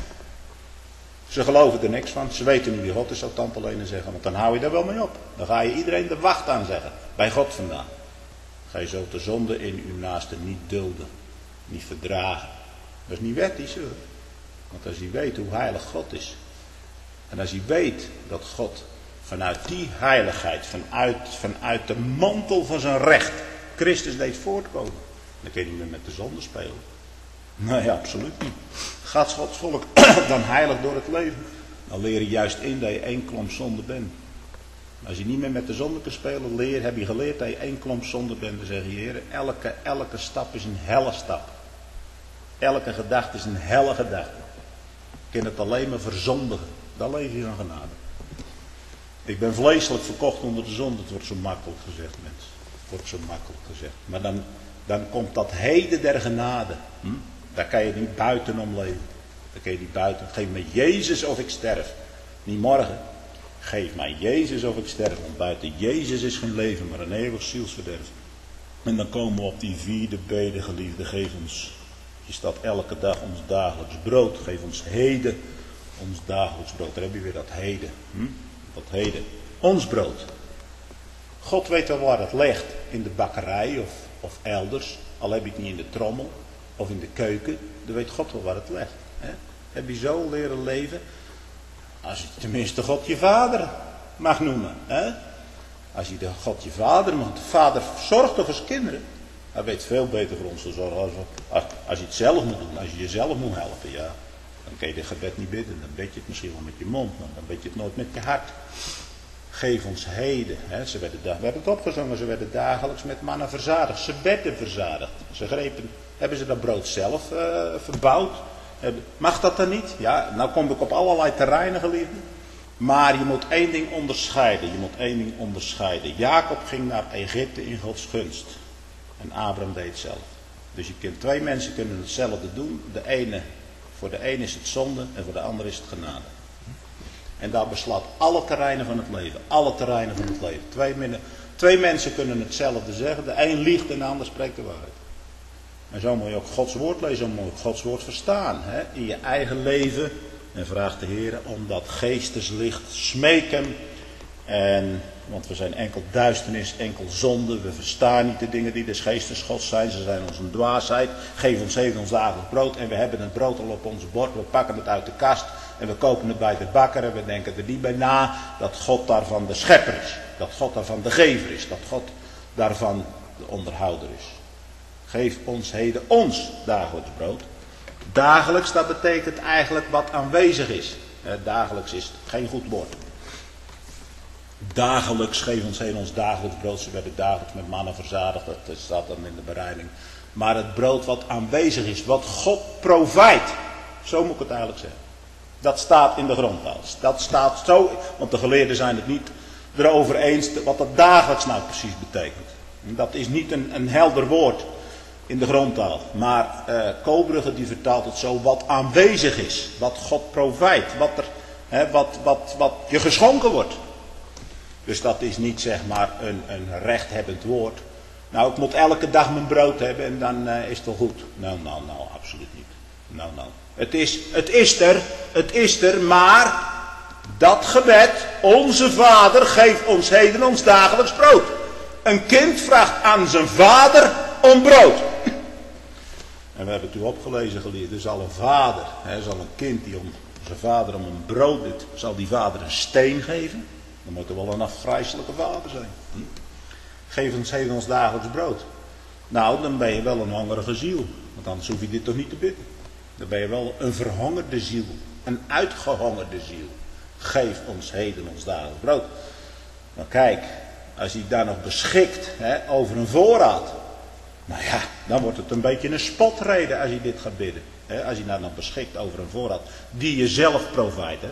Ze geloven er niks van. Ze weten niet wie God is, zou tante Lene zeggen. Want dan hou je daar wel mee op. Dan ga je iedereen de wacht aan zeggen. Bij God vandaan. Gij zult de zonde in uw naaste niet dulden. Niet verdragen. Dat is niet wettisch hoor. Want als hij weet hoe heilig God is. En als hij weet dat God vanuit die heiligheid. Vanuit de mantel van zijn recht. Christus deed voortkomen. Dan kun je niet meer met de zonde spelen. Nee, absoluut niet. Gaat Gods volk dan heilig door het leven? Dan leer je juist in dat je één klomp zonde bent. Als je niet meer met de zonde kunt spelen, heb je geleerd dat je één klomp zonde bent. Dan zeg je, Heer, elke stap is een helle stap. Elke gedachte is een helle gedachte. Je kunt het alleen maar verzondigen. Dan leef je van genade. Ik ben vleeselijk verkocht onder de zonde. Het wordt zo makkelijk gezegd, mensen. Het wordt zo makkelijk gezegd. Maar dan komt dat heden der genade. Daar kan je niet buitenom leven. Daar kan je niet buiten. Geef me Jezus of ik sterf. Niet morgen. Geef mij Jezus of ik sterf. Want buiten Jezus is geen leven, maar een eeuwig zielsverderf. En dan komen we op die vierde bede, geliefde. Geef ons, je staat elke dag ons dagelijks brood. Geef ons heden ons dagelijks brood. Daar heb je weer dat heden. Dat heden. Ons brood. God weet wel waar het ligt. In de bakkerij of elders. Al heb je het niet in de trommel. Of in de keuken. Dan weet God wel waar het ligt. Hè? Heb je zo leren leven. Als je tenminste God je vader mag noemen. Hè? Als je de God je vader mag. De vader zorgt toch voor zijn kinderen. Hij weet veel beter voor ons te zorgen. Als je het zelf moet doen. Als je jezelf moet helpen. Ja. Dan kun je dit gebed niet bidden. Dan bid je het misschien wel met je mond. Maar dan bid je het nooit met je hart. Geef ons heden. Hè. We hebben het opgezongen. Ze werden dagelijks met mannen verzadigd. Ze werden verzadigd. Hebben ze dat brood zelf verbouwd? Mag dat dan niet? Ja, nou kom ik op allerlei terreinen, geliefden. Maar je moet één ding onderscheiden. Jacob ging naar Egypte in Gods gunst. En Abraham deed het zelf. Dus twee mensen kunnen hetzelfde doen. Voor de ene is het zonde en voor de ander is het genade. En dat beslaat alle terreinen van het leven. Alle terreinen van het leven. Twee mensen kunnen hetzelfde zeggen. De een liegt en de ander spreekt de waarheid. En zo moet je ook Gods woord lezen. Zo moet je Gods woord verstaan. Hè? In je eigen leven. En vraag de Heer om dat geesteslicht. Smeek hem. Want we zijn enkel duisternis, enkel zonde. We verstaan niet de dingen die des geestes Gods zijn. Ze zijn ons een dwaasheid. Geef ons heden ons dagelijks brood. En we hebben het brood al op ons bord. We pakken het uit de kast. En we kopen het bij de bakker. En we denken er niet bij na dat God daarvan de schepper is. Dat God daarvan de gever is. Dat God daarvan de onderhouder is. Geef ons heden ons dagelijks brood. Dagelijks, dat betekent eigenlijk wat aanwezig is. Dagelijks is geen goed woord. Dagelijks, geef ons heden ons dagelijks brood. Ze werden dagelijks met mannen verzadigd. Dat staat dan in de bereiding. Maar het brood wat aanwezig is. Wat God provide. Zo moet ik het eigenlijk zeggen. Dat staat in de grondtaal. Dat staat zo. Want de geleerden zijn het niet erover eens wat dat dagelijks nou precies betekent. Dat is niet een helder woord in de grondtaal. Maar Kobrugge die vertaalt het zo. Wat aanwezig is. Wat God provide. Wat je geschonken wordt. Dus dat is niet zeg maar een rechthebbend woord. Nou, ik moet elke dag mijn brood hebben en dan is het wel goed. Nou, absoluut niet. Nou. Het is er, maar dat gebed, onze Vader, geef ons heden ons dagelijks brood. Een kind vraagt aan zijn vader om brood. En we hebben het u opgelezen geleerd. Er zal een vader, zal een kind die om zijn vader om een brood doet, zal die vader een steen geven? Dan moet er wel een afgrijselijke vader zijn. Geef ons heden ons dagelijks brood. Nou, dan ben je wel een hongerige ziel. Want anders hoef je dit toch niet te bidden. Dan ben je wel een verhongerde ziel. Een uitgehongerde ziel. Geef ons heden ons dagelijks brood. Maar kijk, als hij daar nog beschikt over een voorraad. Nou ja, dan wordt het een beetje een spotrede als je dit gaat bidden. Als je daar nog beschikt over een voorraad die je zelf provide.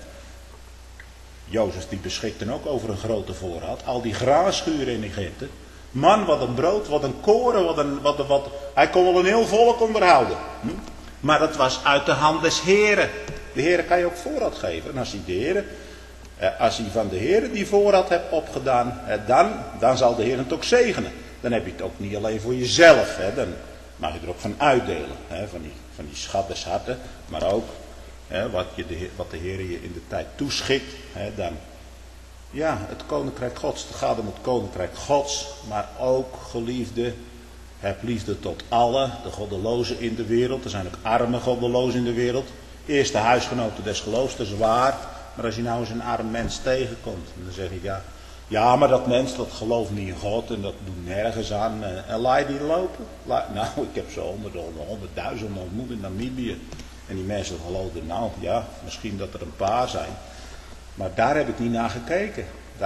Jozef die beschikte ook over een grote voorraad. Al die graanschuren in Egypte. Man, wat een brood, wat een koren, hij kon wel een heel volk onderhouden. Maar dat was uit de hand des Heren. De Heren kan je ook voorraad geven. En als hij van de Heren die voorraad hebt opgedaan, dan zal de Heer het ook zegenen. Dan heb je het ook niet alleen voor jezelf. Dan mag je er ook van uitdelen. Van die schat des harten. Maar ook wat de Heer je in de tijd toeschikt. Dan, ja, het koninkrijk Gods. Het gaat om het koninkrijk Gods. Maar ook, geliefde, heb liefde tot allen. De goddelozen in de wereld. Er zijn ook arme goddelozen in de wereld. Eerst de huisgenoten des geloofs, dat is waar. Maar als je nou eens een arm mens tegenkomt. Dan zeg ik ja, maar dat mens dat gelooft niet in God. En dat doet nergens aan. En laat je die lopen? Nou, ik heb zo 100.000 ontmoet in Namibië. En die mensen geloofden, nou ja, misschien dat er een paar zijn. Maar daar heb ik niet naar gekeken.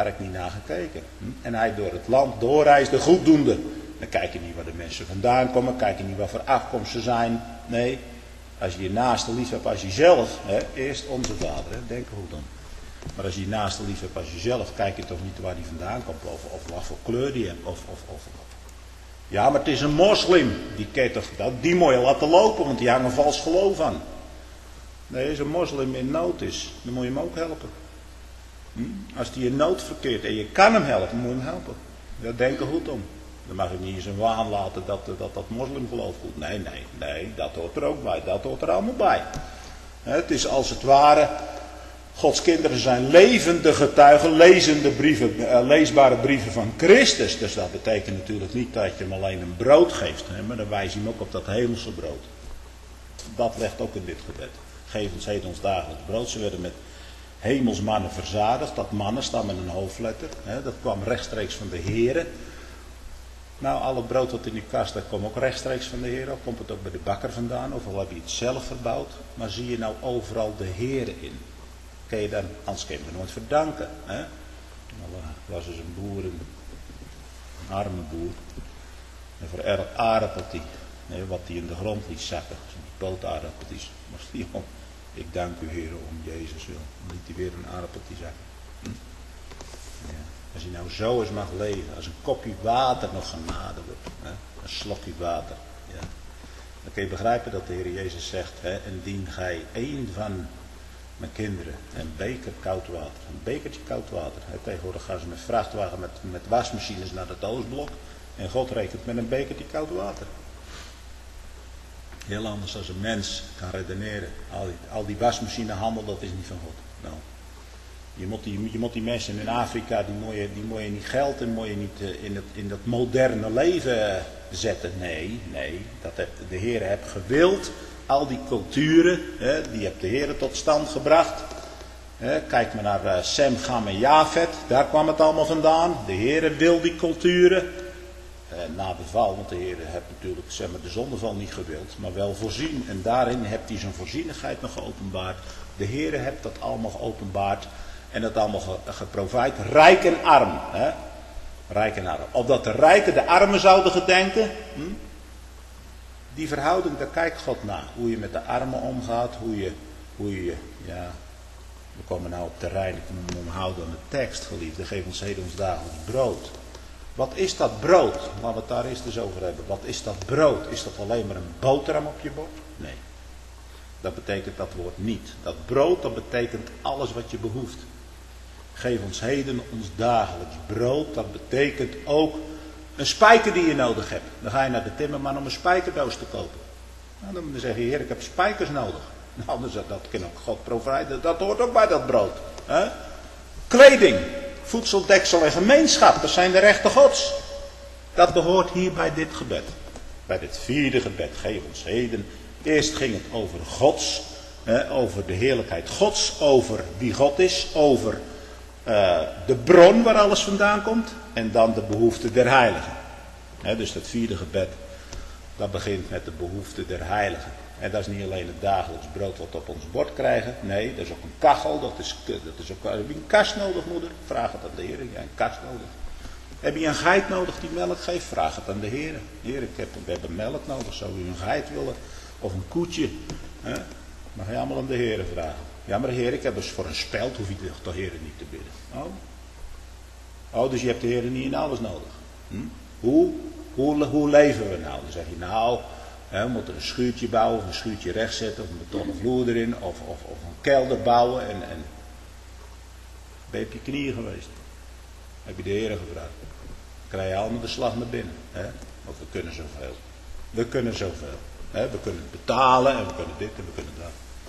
En hij door het land doorreisde goeddoende. Dan kijk je niet waar de mensen vandaan komen. Kijk je niet wat voor afkomst ze zijn. Nee, als je je naaste lief hebt als jezelf. Eerst onze Vader, denk er goed aan. Maar als je je naaste lief hebt als jezelf. Kijk je toch niet waar die vandaan komt. Of wat voor kleur die heeft. Ja, maar het is een moslim. Die moet je laten lopen. Want die hangen vals geloof aan. Nee, als een moslim in nood is, dan moet je hem ook helpen. Als die in nood verkeert en je kan hem helpen, moet je hem helpen. Daar denk er goed om. Dan mag je niet in zijn waan laten dat moslimgeloof goed. Nee, dat hoort er ook bij. Dat hoort er allemaal bij. Het is als het ware, Gods kinderen zijn levende getuigen, leesbare brieven van Christus. Dus dat betekent natuurlijk niet dat je hem alleen een brood geeft. Maar dan wijst hij hem ook op dat hemelse brood. Dat legt ook in dit gebed. Geef ons heden ons dagelijks brood. Ze werden met hemelsmannen verzadigd. Dat mannen staat met een hoofdletter. Dat kwam rechtstreeks van de Here. Nou, alle brood wat in die kast, dat komt ook rechtstreeks van de Heer. Al komt het ook bij de bakker vandaan, of al heb je het zelf verbouwd. Maar zie je nou overal de Heer in? Kun je dan, anders kun je me nooit verdanken. Hè? Nou, was dus een boer, een arme boer. En voor elk aardappeltje, wat hij in de grond liet zakken. Zo'n pootaardappeltjes. Maar jongen, ik dank u Heer om Jezus wil. Dan liet hij weer een aardappeltje zakken. Ja. Als je nou zo eens mag leven, als een kopje water nog genade wordt, een slokje water, ja, dan kun je begrijpen dat de Heer Jezus zegt, indien gij één van mijn kinderen een beker koud water, een bekertje koud water, tegenwoordig gaan ze met vrachtwagen met wasmachines naar het Oostblok en God rekent met een bekertje koud water. Heel anders als een mens kan redeneren. Al die wasmachinehandel, dat is niet van God. Nou. Je moet die mensen in Afrika, die moet je niet geld en moet je niet in dat moderne leven zetten. Nee, dat heeft de Heer heeft gewild. Al die culturen, die heeft de Heer tot stand gebracht. Kijk maar naar Sem, Gam en Jafet, daar kwam het allemaal vandaan. De Heer wil die culturen. Na de val, want de Heer heeft natuurlijk de zondeval niet gewild, maar wel voorzien. En daarin heeft hij zijn voorzienigheid nog geopenbaard. De Heer heeft dat allemaal geopenbaard. En dat allemaal geproveid. Rijk en arm. Rijk en arm. Opdat de rijken de armen zouden gedenken. Die verhouding, daar kijkt God naar. Hoe je met de armen omgaat. Hoe je we komen nou op terrein. Ik moet me houden aan de tekst, geliefde. Geef ons heden ons dagelijks brood. Wat is dat brood? Laten we het daar eerst eens over hebben. Wat is dat brood? Is dat alleen maar een boterham op je bord? Nee. Dat betekent dat woord niet. Dat brood, dat betekent alles wat je behoeft. Geef ons heden ons dagelijks brood. Dat betekent ook een spijker die je nodig hebt. Dan ga je naar de timmerman om een spijkerdoos te kopen. Nou, dan zeg je, Heer, ik heb spijkers nodig. Nou, dat kan ook God providen. Dat hoort ook bij dat brood. Kleding, voedsel, deksel en gemeenschap. Dat zijn de rechten Gods. Dat behoort hier bij dit gebed. Bij dit vierde gebed. Geef ons heden. Eerst ging het over Gods. Over de heerlijkheid Gods. Over wie God is. Over de bron waar alles vandaan komt. En dan de behoefte der heiligen. Dus dat vierde gebed. Dat begint met de behoefte der heiligen. En dat is niet alleen het dagelijks brood wat we op ons bord krijgen. Nee, dat is ook een kachel. Dat is ook, heb je een kast nodig, moeder? Vraag het aan de Heer. Ja, een kast nodig. Heb je een geit nodig die melk geeft? Vraag het aan de Heer. Heer, we hebben melk nodig. Zou u een geit willen? Of een koetje? Mag je allemaal aan de Heer vragen. Ja, maar Heer, ik heb dus voor een speld, hoef je de Heer niet te bidden. Oh, dus je hebt de Heer niet in alles nodig. Hoe leven we nou? Dan zeg je, nou, we moeten een schuurtje bouwen, of een schuurtje rechtzetten, of een betonnen vloer erin, of een kelder bouwen. En ben je op je knieën geweest? Heb je de Heer gevraagd? Dan krijg je allemaal de slag naar binnen. Want we kunnen zoveel. We kunnen zoveel. We kunnen het betalen, en we kunnen dit en we kunnen dat.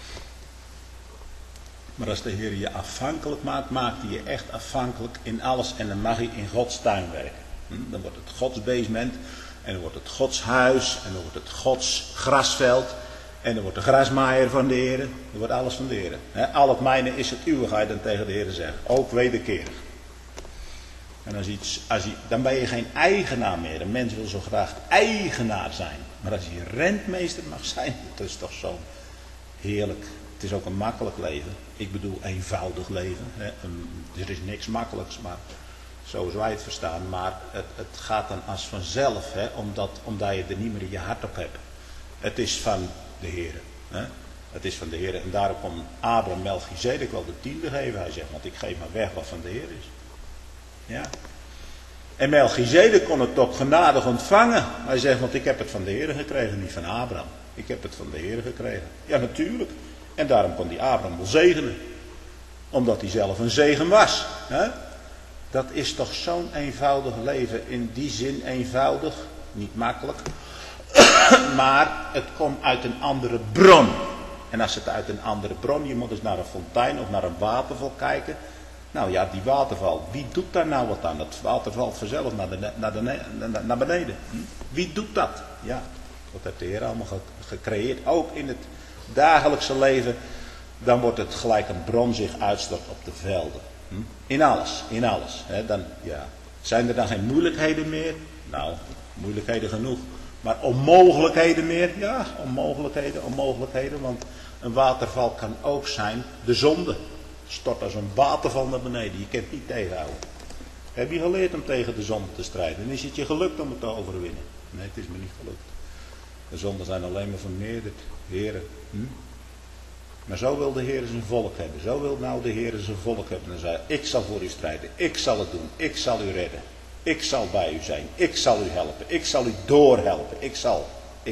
Maar als de Heer je afhankelijk maakt, maakt hij je echt afhankelijk in alles. En dan mag hij in Gods tuin werken. Dan wordt het Gods basement. En dan wordt het Gods huis. En dan wordt het Gods grasveld. En dan wordt de grasmaaier van de Heer. Dan wordt alles van de Heer. Al het mijne is het uwe, ga je dan tegen de Heer zeggen. Ook wederkerig. En dan ben je geen eigenaar meer. Een mens wil zo graag eigenaar zijn. Maar als je rentmeester mag zijn, dat is toch zo heerlijk. Het is ook een makkelijk leven. Ik bedoel eenvoudig leven. Er is niks makkelijks, maar zoals wij het verstaan. Maar het gaat dan als vanzelf, omdat je er niet meer je hart op hebt. Het is van de Heer. Het is van de Heer. En daarom kon Abraham Melchizedek wel de tiende geven. Hij zegt, want ik geef maar weg wat van de Heer is. Ja. En Melchizedek kon het ook genadig ontvangen. Hij zegt, want ik heb het van de Heer gekregen, niet van Abraham. Ik heb het van de Heer gekregen. Ja, natuurlijk. En daarom kon die Abraham wel zegenen. Omdat hij zelf een zegen was. Hè? Dat is toch zo'n eenvoudig leven. In die zin eenvoudig. Niet makkelijk. Maar het komt uit een andere bron. En als het uit een andere bron, je moet eens naar een fontein of naar een waterval kijken. Nou ja, die waterval, wie doet daar nou wat aan? Dat water valt vanzelf naar beneden. Wie doet dat? Ja, dat heeft de Heer allemaal gecreëerd. Ook in het dagelijkse leven, dan wordt het gelijk een bron zich uitstort op de velden. In alles. Hè? Dan, ja. Zijn er dan geen moeilijkheden meer? Nou, moeilijkheden genoeg. Maar onmogelijkheden meer? Ja, onmogelijkheden. Want een waterval kan ook zijn de zonde. Stort als een waterval naar beneden. Je kunt het niet tegenhouden. Heb je geleerd om tegen de zonde te strijden? En is het je gelukt om het te overwinnen? Nee, het is me niet gelukt. De zonden zijn alleen maar vermeerderd. Heren. Maar zo wil de Heer zijn volk hebben. Zo wil nou de Heer zijn volk hebben. En zei, ik zal voor u strijden. Ik zal het doen. Ik zal u redden. Ik zal bij u zijn. Ik zal u helpen. Ik zal u doorhelpen. Ik zal.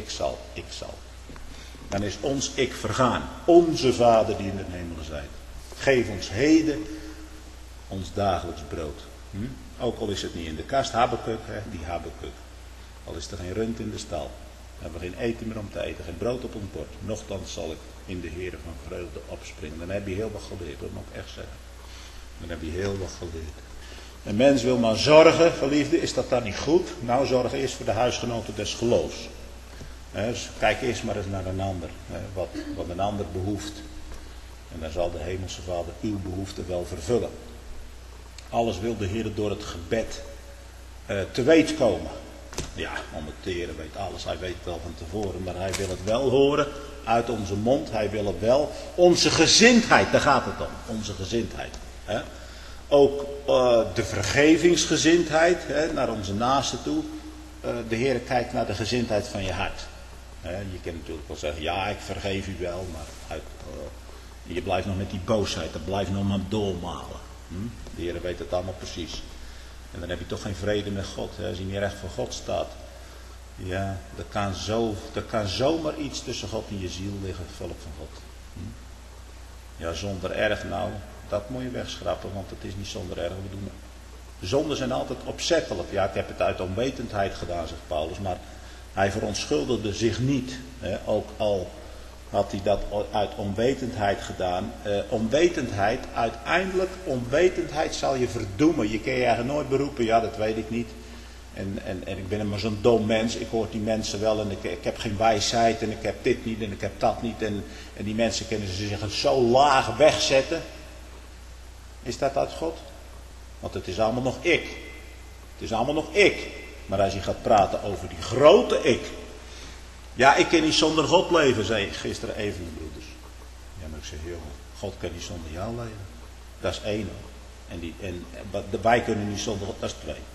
Dan is ons ik vergaan. Onze Vader die in de hemelen zijt. Geef ons heden ons dagelijks brood. Ook al is het niet in de kast. Habakuk, die Habakuk. Al is er geen rund in de stal. Dan hebben we geen eten meer om te eten. Geen brood op ons bord. Nochtans zal ik in de Heere van vreugde opspringen. Dan heb je heel wat geleerd. Dat moet ik echt zeggen. Dan heb je heel wat geleerd. Een mens wil maar zorgen, geliefde, is dat dan niet goed? Nou, zorgen is voor de huisgenoten des geloofs. Dus kijk eerst maar eens naar een ander. Wat een ander behoeft. En dan zal de hemelse Vader uw behoefte wel vervullen. Alles wil de Heer door het gebed te weten komen. Ja, omdat de Heer weet alles. Hij weet het wel van tevoren. Maar hij wil het wel horen uit onze mond. Hij wil het wel. Onze gezindheid, daar gaat het om. Onze gezindheid. Ook de vergevingsgezindheid naar onze naasten toe. De Heer kijkt naar de gezindheid van je hart. Je kunt natuurlijk wel zeggen, ja, ik vergeef u wel. Maar je blijft nog met die boosheid. Dat blijft nog maar doormalen. De Heer weet het allemaal precies. En dan heb je toch geen vrede met God. Als je niet recht voor God staat. Ja, er kan zomaar iets tussen God en je ziel liggen. Volk van God. Ja, zonder erg nou. Dat moet je wegschrappen, want het is niet zonder erg. Zonden zijn altijd opzettelijk. Ja, ik heb het uit onwetendheid gedaan, zegt Paulus. Maar hij verontschuldigde zich niet. Ook al had hij dat uit onwetendheid gedaan. Onwetendheid zal je verdoemen. Je kan je eigenlijk nooit beroepen. Ja, dat weet ik niet. En ik ben maar zo'n dom mens. Ik hoor die mensen wel en ik heb geen wijsheid. En ik heb dit niet en ik heb dat niet. En die mensen kunnen zich zo laag wegzetten. Is dat uit God? Want het is allemaal nog ik. Het is allemaal nog ik. Maar als je gaat praten over die grote ik. Ja, ik kan niet zonder God leven, zei gisteren een van de broeders. Ja, maar ik zeg, jongen, God kan niet zonder jou leven. Dat is één hoor. En wij kunnen niet zonder God, dat is twee.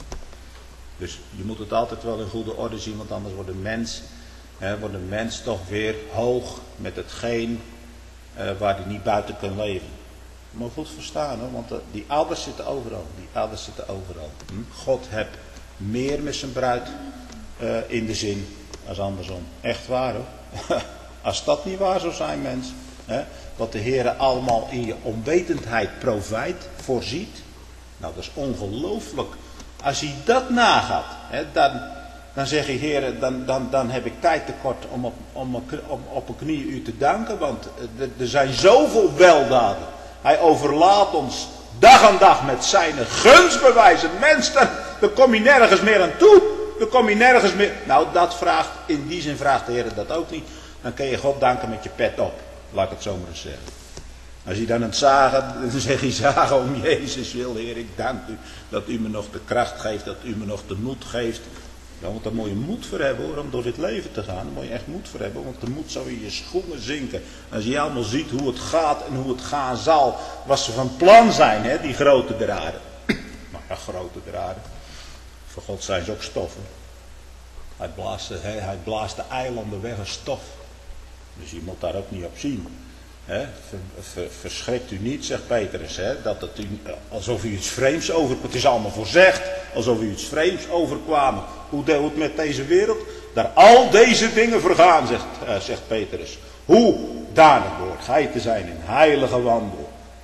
Dus je moet het altijd wel in goede orde zien, want anders wordt de mens toch weer hoog met hetgeen waar hij niet buiten kan leven. Je moet goed verstaan hoor, want die ouders zitten overal. God heeft meer met zijn bruid in de zin als andersom. Echt waar hoor. Als dat niet waar zou zijn mens. Wat de Heer allemaal in je onwetendheid profijt, voorziet. Nou dat is ongelooflijk. Als hij dat nagaat, dan zeg je Heer, dan heb ik tijd tekort om op een knie u te danken. Want er zijn zoveel weldaden. Hij overlaat ons dag aan dag met zijn gunstbewijzen. Mens, daar kom je nergens meer aan toe. Daar kom je nergens meer. Nou, in die zin vraagt de Heer dat ook niet. Dan kun je God danken met je pet op. Laat ik het zo maar eens zeggen. Als je dan aan het zagen, dan zeg je zagen om Jezus wil, Heer, ik dank u dat u me nog de kracht geeft, dat u me nog de moed geeft. Ja, want daar moet je moed voor hebben hoor, om door dit leven te gaan. Daar moet je echt moed voor hebben, want de moed zou in je schoenen zinken. Als je allemaal ziet hoe het gaat en hoe het gaan zal, wat ze van plan zijn, die grote draden. Maar ja, grote draden. Voor God zijn ze ook stoffen. Hij blaast de eilanden weg als stof. Dus je moet daar ook niet op zien. Verschrikt u niet, zegt Petrus, dat het u, alsof u iets vreemds overkwam. Het is allemaal voorzegd, alsof u iets vreemds overkwam. Hoe het met deze wereld? Daar al deze dingen vergaan, zegt Petrus. Hoe danig behoort gij te zijn in heilige wandel.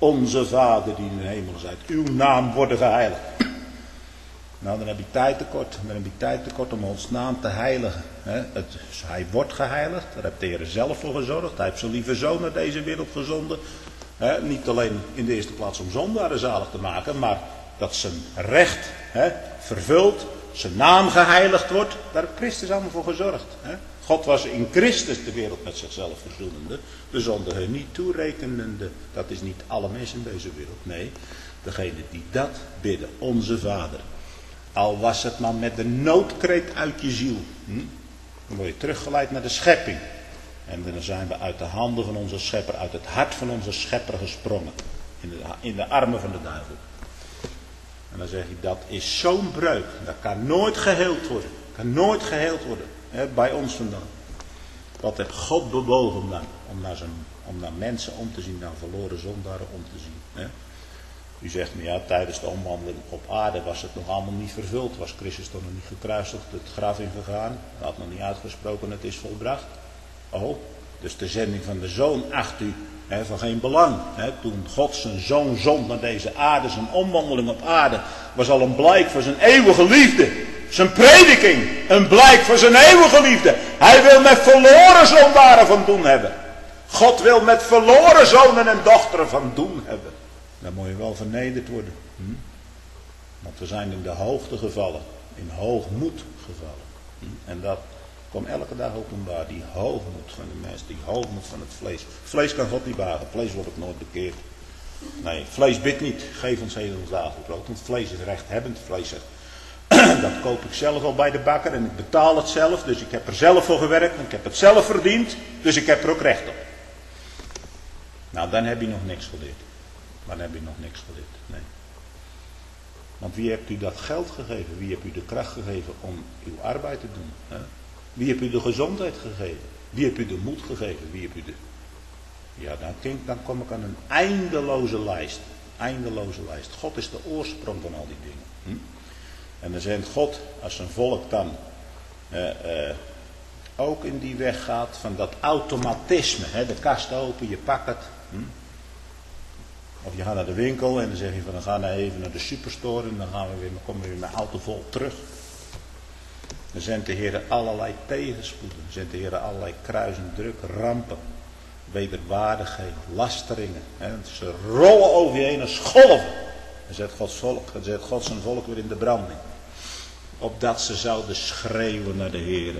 Onze Vader die in de hemel zijt, uw naam worden geheiligd. Nou, dan heb je tijd tekort. Dan heb je tijd tekort om ons naam te heiligen. Hij wordt geheiligd. Daar heeft de Heer zelf voor gezorgd. Hij heeft zijn lieve zoon naar deze wereld gezonden. Niet alleen in de eerste plaats om zondaren zalig te maken, maar dat zijn recht vervuld, zijn naam geheiligd wordt. Daar heeft Christus allemaal voor gezorgd. God was in Christus de wereld met zichzelf verzoenende, de zonde hun niet toerekenende. Dat is niet alle mensen in deze wereld. Nee, degene die dat bidden, onze Vader. Al was het maar met de noodkreet uit je ziel. Dan word je teruggeleid naar de schepping. En dan zijn we uit de handen van onze schepper, uit het hart van onze schepper gesprongen. In de armen van de duivel. En dan zeg je, dat is zo'n breuk. Dat kan nooit geheeld worden. Kan nooit geheeld worden. Bij ons vandaan. Wat heeft God bewogen dan? Om naar mensen om te zien, naar verloren zondaren om te zien. U zegt me, ja, tijdens de omwandeling op aarde was het nog allemaal niet vervuld. Was Christus toch nog niet gekruisigd, het graf ingegaan. Hij had nog niet uitgesproken, het is volbracht. Oh, dus de zending van de Zoon acht u van geen belang. Toen God zijn Zoon zond naar deze aarde, zijn omwandeling op aarde, was al een blijk voor zijn eeuwige liefde. Zijn prediking, een blijk voor zijn eeuwige liefde. Hij wil met verloren zondaren van doen hebben. God wil met verloren zonen en dochteren van doen hebben. Dan moet je wel vernederd worden. Want we zijn in de hoogte gevallen. In hoogmoed gevallen. En dat komt elke dag openbaar. Die hoogmoed van de mens. Die hoogmoed van het vlees. Vlees kan God niet wagen. Vlees wordt ook nooit bekeerd. Nee, vlees bidt niet. Geef ons heden ons dagelijks brood. Want vlees is rechthebbend. Vlees zegt, dat koop ik zelf al bij de bakker. En ik betaal het zelf. Dus ik heb er zelf voor gewerkt. En ik heb het zelf verdiend. Dus ik heb er ook recht op. Nou, dan heb je nog niks geleerd. Maar dan heb je nog niks geleerd. Nee. Want wie hebt u dat geld gegeven? Wie hebt u de kracht gegeven om uw arbeid te doen? Hè? Wie hebt u de gezondheid gegeven? Wie hebt u de moed gegeven? Wie hebt u de... Ja, dan kom ik aan een eindeloze lijst. Eindeloze lijst. God is de oorsprong van al die dingen. En dan zegt God, als zijn volk dan ook in die weg gaat van dat automatisme. De kast open, je pakt het. Of je gaat naar de winkel en dan zeg je van dan gaan we even naar de superstore en dan komen we weer met auto vol terug. Dan zendt de Heer allerlei tegenspoeden. Dan zendt de Heer allerlei kruis en druk, rampen, wederwaardigheden, lasteringen. Ze rollen over je heen als golven. Dan zet God zijn volk weer in de branding. Opdat ze zouden schreeuwen naar de Heer.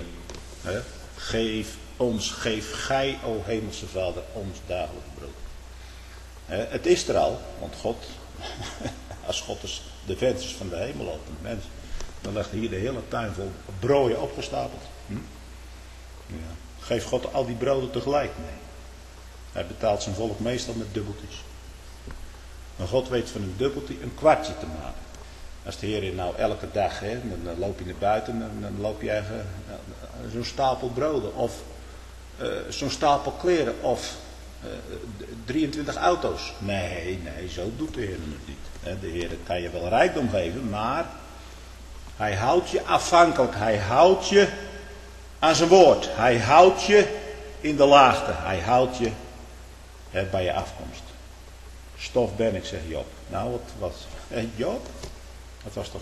Geef gij, o hemelse Vader, ons dagelijks brood. Het is er al, want God, als God de vensters van de hemel opent, mensen, dan ligt hier de hele tuin vol broden opgestapeld. Ja. Geeft God al die broden tegelijk? Nee. Hij betaalt zijn volk meestal met dubbeltjes. Maar God weet van een dubbeltje een kwartje te maken. Als de Heer nou elke dag, dan loop je naar buiten en dan loop je even zo'n stapel broden of zo'n stapel kleren of 23 auto's. Nee, zo doet de Heer het niet. De Heer kan je wel rijkdom geven, maar hij houdt je afhankelijk. Hij houdt je aan zijn woord. Hij houdt je in de laagte. Hij houdt je bij je afkomst. Stof ben ik, zegt Job. Nou, wat was Job? Dat was toch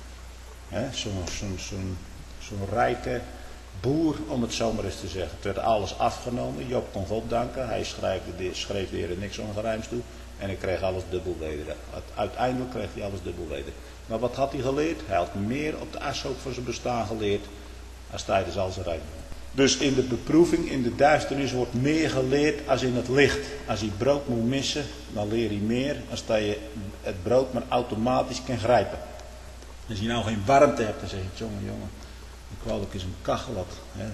zo'n rijke boer, om het zo maar eens te zeggen. Het werd alles afgenomen. Job kon God danken. Hij schreef de Heer niks ongerijms toe. En hij kreeg alles dubbel weder. Uiteindelijk kreeg hij alles dubbel weder. Maar wat had hij geleerd? Hij had meer op de ashoop van zijn bestaan geleerd als tijdens al zijn rijkdom. Dus in de beproeving, in de duisternis wordt meer geleerd als in het licht. Als hij brood moet missen, dan leer je meer als dat je het brood maar automatisch kan grijpen. Als je nou geen warmte hebt, dan zeg je, jongen, ik wou dat ik eens een kachel had.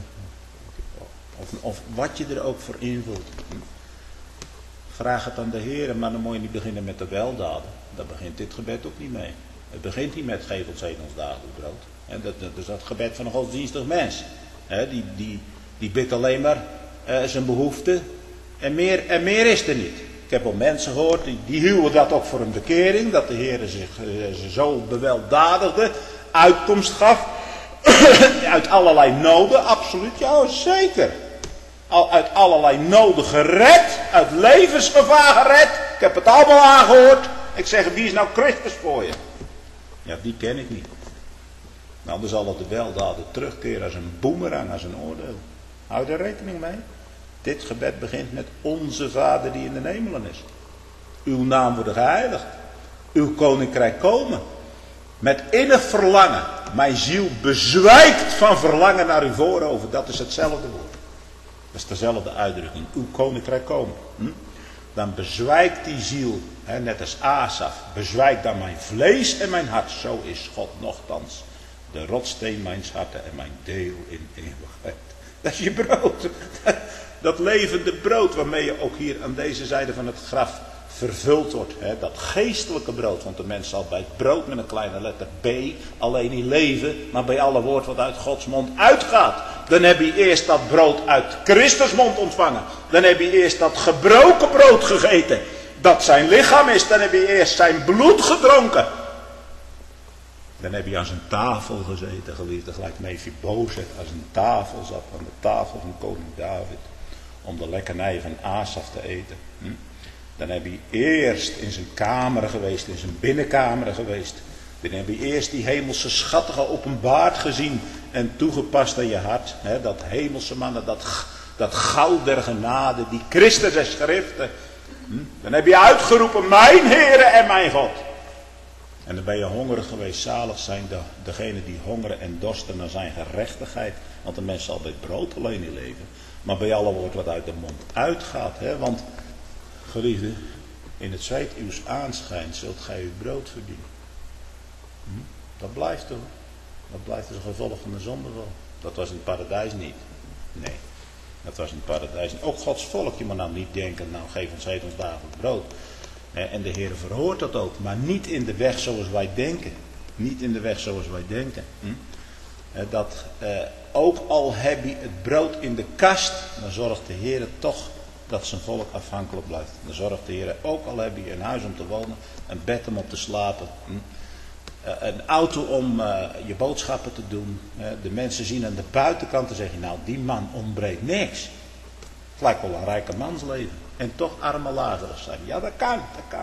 Of wat je er ook voor invult. Vraag het aan de Heer, maar dan moet je niet beginnen met de weldaden. Daar begint dit gebed ook niet mee. Het begint niet met geef ons heden ons dagelijks brood. Dus dat gebed van een godsdienstig mens. Die bidt alleen maar zijn behoefte. En meer is er niet. Ik heb al mensen gehoord, die huwen dat ook voor een bekering. Dat de Heer zich zo beweldadigde. Uitkomst gaf. Uit allerlei noden, absoluut. Ja, zeker. uit allerlei noden gered, uit levensgevaar gered. Ik heb het allemaal aangehoord. Ik zeg, wie is nou Christus voor je? Ja, die ken ik niet. Nou, dan zal het de weldaden terugkeren als een boemerang, als een oordeel. Hou er rekening mee. Dit gebed begint met onze Vader die in de hemelen is. Uw naam wordt geheiligd. Uw koninkrijk komen. Met innig verlangen. Mijn ziel bezwijkt van verlangen naar uw voorhoofd. Dat is hetzelfde woord. Dat is dezelfde uitdrukking. Uw koninkrijk komen. Dan bezwijkt die ziel. Net als Asaf. Bezwijkt dan mijn vlees en mijn hart. Zo is God nochtans. De rotsteen mijns harten en mijn deel in eeuwigheid. Dat is je brood. Dat levende brood waarmee je ook hier aan deze zijde van het graf vervuld wordt. Dat geestelijke brood. Want de mens zal bij het brood met een kleine letter B alleen niet leven. Maar bij alle woord wat uit Gods mond uitgaat. Dan heb je eerst dat brood uit Christus mond ontvangen. Dan heb je eerst dat gebroken brood gegeten. Dat zijn lichaam is. Dan heb je eerst zijn bloed gedronken. Dan heb je aan zijn tafel gezeten, geliefde, gelijk Mephibozet aan zijn tafel zat, aan de tafel van koning David, om de lekkernij van Asaf te eten. Dan heb je eerst in zijn kamer geweest, in zijn binnenkamer geweest. Dan heb je eerst die hemelse schatten geopenbaard gezien en toegepast aan je hart. Dat hemelse mannen, dat goud der genade, die Christus en schriften. Dan heb je uitgeroepen, mijn Heere en mijn God. En dan ben je hongerig geweest, zalig zijn degenen die hongeren en dorsten naar zijn gerechtigheid. Want de mens zal bij brood alleen niet leven. Maar bij alle woord wat uit de mond uitgaat. Want, geliefde, in het zweet uws aanschijnt zult gij uw brood verdienen. Dat blijft toch. Dat blijft als een gevolg van de zondeval. Dat was in het paradijs niet. Nee, dat was in het paradijs niet. Ook Gods volk, je moet nou niet denken, nou geef ons heden ons dagelijks brood. En de Heer verhoort dat ook, maar niet in de weg zoals wij denken. Niet in de weg zoals wij denken. Ook al heb je het brood in de kast, dan zorgt de Heer toch dat zijn volk afhankelijk blijft. Dan zorgt de Heer, ook al heb je een huis om te wonen, een bed om op te slapen, een auto om je boodschappen te doen. De mensen zien aan de buitenkant en zeggen, nou die man ontbreekt niks. Het lijkt wel een rijke mansleven. En toch arme Lazarus zijn. Ja, dat kan.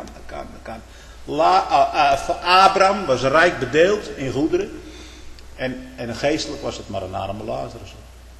Abraham was rijk bedeeld in goederen. En geestelijk was het maar een arme Lazarus.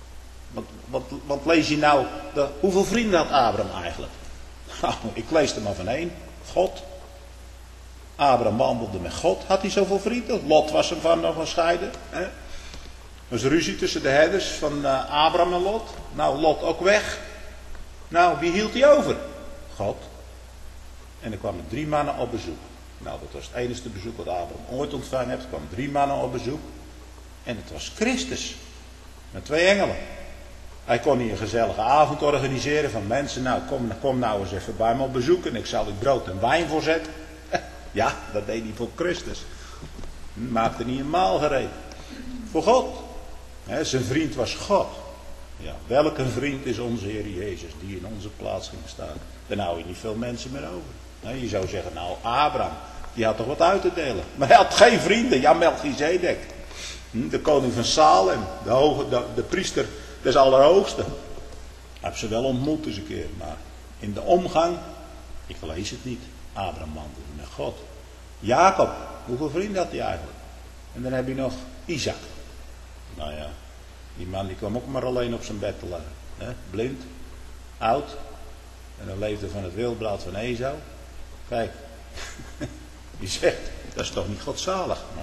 Want lees je nou, hoeveel vrienden had Abraham eigenlijk? Nou, ik lees er maar van één. God. Abraham wandelde met God. Had hij zoveel vrienden? Lot was hem van nog gescheiden. Er was ruzie tussen de herders van Abraham en Lot. Nou, Lot ook weg. Nou, wie hield hij over? God. En er kwamen 3 mannen op bezoek. Nou, dat was het enige bezoek wat Abraham ooit ontvangen heeft. Er kwamen 3 mannen op bezoek. En het was Christus. Met 2 engelen. Hij kon hier een gezellige avond organiseren van mensen. Nou, kom nou eens even bij me op bezoek. En ik zal u brood en wijn voorzetten. Ja, dat deed hij voor Christus. Maakte niet een maal gereed. Voor God. Zijn vriend was God. Ja, welke vriend is onze Heer Jezus die in onze plaats ging staan? Dan hou je niet veel mensen meer over. Je zou zeggen, nou Abraham, die had toch wat uit te delen. Maar hij had geen vrienden. Ja, Melchizedek. De koning van Salem. De priester des Allerhoogsten. Hij heeft ze wel ontmoet eens een keer. Maar in de omgang, ik lees het niet. Abraham wandelde met God. Jacob, hoeveel vrienden had hij eigenlijk? En dan heb je nog Isaac. Nou ja. Die man die kwam ook maar alleen op zijn bed te liggen. Blind, oud. En dan leefde van het wildbraad van Esau. Kijk, die zegt, dat is toch niet godzalig. Nou,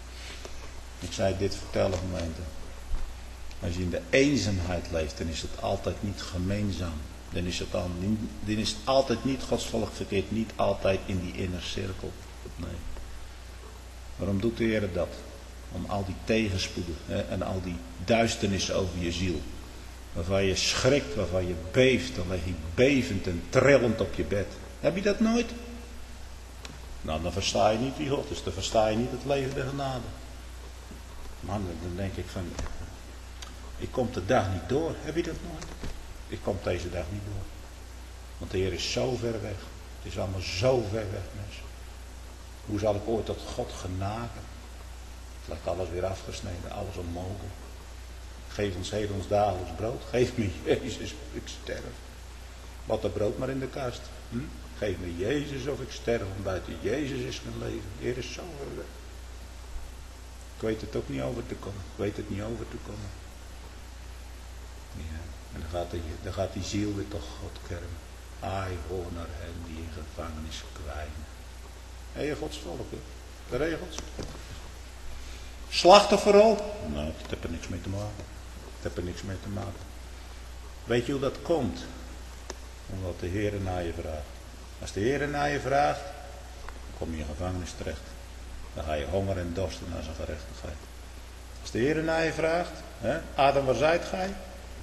ik zei dit vertellen gemeente. Als je in de eenzaamheid leeft, dan is het altijd niet gemeenzaam. Dan is het altijd niet, Gods volk verkeert niet altijd in die inner cirkel. Nee. Waarom doet de Heer dat? Om al die tegenspoeden en al die duisternissen over je ziel. Waarvan je schrikt, waarvan je beeft. Dan lig je bevend en trillend op je bed. Heb je dat nooit? Nou, dan versta je niet wie God is. Dan versta je niet het leven der genade. Man, dan denk ik van... Ik kom de dag niet door. Heb je dat nooit? Ik kom deze dag niet door. Want de Heer is zo ver weg. Het is allemaal zo ver weg, mensen. Hoe zal ik ooit tot God genaken? Het lijkt alles weer afgesneden, alles onmogelijk. Geef ons heden ons dagelijks brood. Geef me Jezus of ik sterf. Wat dat brood maar in de kast. Geef me Jezus of ik sterf. Want buiten Jezus is mijn leven. De Heer is zo geweldig. Ik weet het ook niet over te komen. Ik weet het niet over te komen. Ja. En dan gaat die ziel weer toch God kermen. Ai, hoor naar hen die in gevangenis kwijnen. Hé, je Gods volk, hè? De regels. Slachtofferrol? Nou, dat heeft er niks mee te maken. Dat heeft er niks mee te maken. Weet je hoe dat komt? Omdat de Heer naar je vraagt. Als de Heer naar je vraagt, dan kom je in gevangenis terecht. Dan ga je honger en dorsten naar zijn gerechtigheid. Als de Heer naar je vraagt, hè, Adam, waar zijt gij?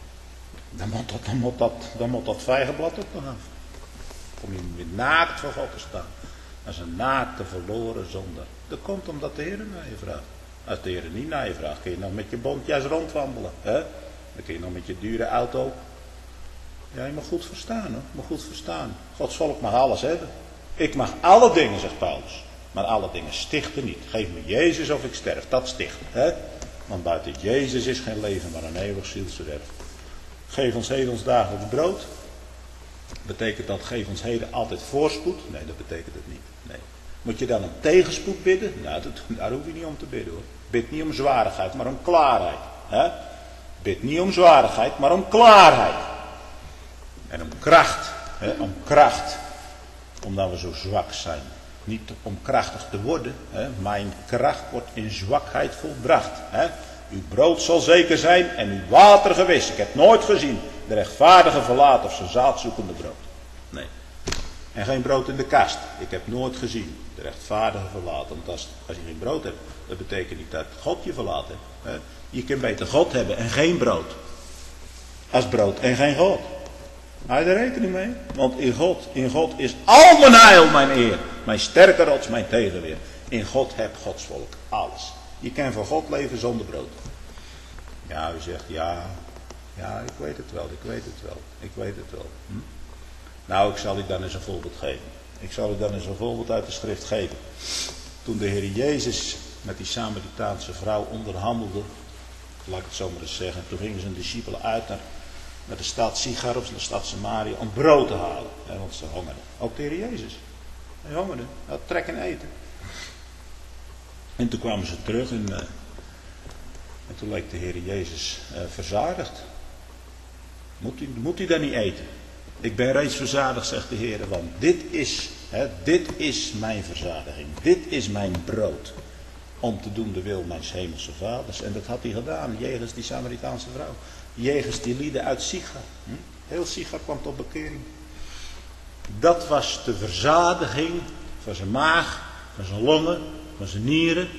Dan moet dat vijgenblad ook nog af. Dan kom je weer naakt voor God te staan. Als een naakte verloren zondaar. Dat komt omdat de Heer naar je vraagt. Als de Heer niet naar je vraagt, kun je nog met je bontjas rondwandelen. Hè? Dan kun je nog met je dure auto. Ja, je mag goed verstaan, hoor. Je mag goed verstaan. Gods volk mag alles hebben. Ik mag alle dingen, zegt Paulus. Maar alle dingen stichten niet. Geef me Jezus of ik sterf. Dat sticht. Hè? Want buiten Jezus is geen leven, maar een eeuwig zielsverderf. Geef ons heden ons dagelijks brood. Betekent dat geef ons heden altijd voorspoed? Nee, dat betekent het niet. Nee. Moet je dan een tegenspoed bidden? Nou, daar hoef je niet om te bidden, hoor. Bid niet om zwaarigheid, maar om klaarheid. Hè? Bid niet om zwaarigheid, maar om klaarheid. En om kracht. Hè? Om kracht. Omdat we zo zwak zijn. Niet om krachtig te worden. Hè? Mijn kracht wordt in zwakheid volbracht. Hè? Uw brood zal zeker zijn en uw water gewis. Ik heb nooit gezien de rechtvaardige verlaten of zijn zaadzoekende brood. Nee. En geen brood in de kast. Ik heb nooit gezien de rechtvaardige verlaten. Want als je geen brood hebt, dat betekent niet dat God je verlaat heeft. Je kunt beter God hebben en geen brood. Als brood en geen God. Hou je er rekening mee? Want in God is al mijn heil, mijn eer. Mijn sterke rots, mijn tegenweer. In God heb Gods volk alles. Je kan voor God leven zonder brood. Ja, u zegt ja, ik weet het wel. Nou, ik zal u dan eens een voorbeeld geven. Ik zal u dan eens een voorbeeld uit de schrift geven. Toen de Heer Jezus met die Samaritaanse vrouw onderhandelde, laat ik het zo maar eens zeggen, toen gingen zijn discipelen uit naar de stad Sichar of de stad Samaria om brood te halen. Hè, want ze hongerden. Ook de Heer Jezus. Hij hongerde. Hij had trek in eten. En toen kwamen ze terug en toen leek de Heer Jezus verzadigd. Moet u dan niet eten? Ik ben reeds verzadigd, zegt de Heer, want dit is mijn verzadiging. Dit is mijn brood. Om te doen de wil mijns hemelse vaders. En dat had hij gedaan, jegens die Samaritaanse vrouw. Jegens die lieden uit Sichar. Heel Sichar kwam tot bekering. Dat was de verzadiging van zijn maag, van zijn longen, van zijn nieren.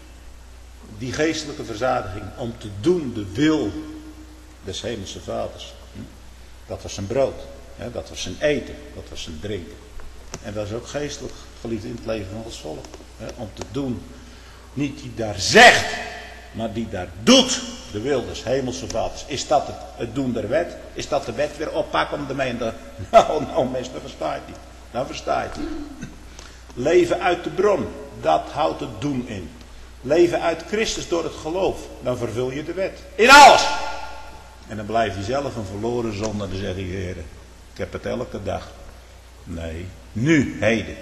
Die geestelijke verzadiging om te doen de wil des hemelse vaders. Dat was zijn brood. Dat was zijn eten. Dat was zijn drinken. En dat is ook geestelijk geliefd in het leven van ons volk. Om te doen. Niet die daar zegt. Maar die daar doet. De wil des hemelse vaders. Is dat het doen der wet? Is dat de wet weer oppakken om ermee in de... Nou mensen, dat versta je niet. Dan versta je het niet. Leven uit de bron. Dat houdt het doen in. Leven uit Christus door het geloof. Dan vervul je de wet. In alles. En dan blijf je zelf een verloren zondaar. Dan zeg je, Heer, ik heb het elke dag. Nee, nu, heden.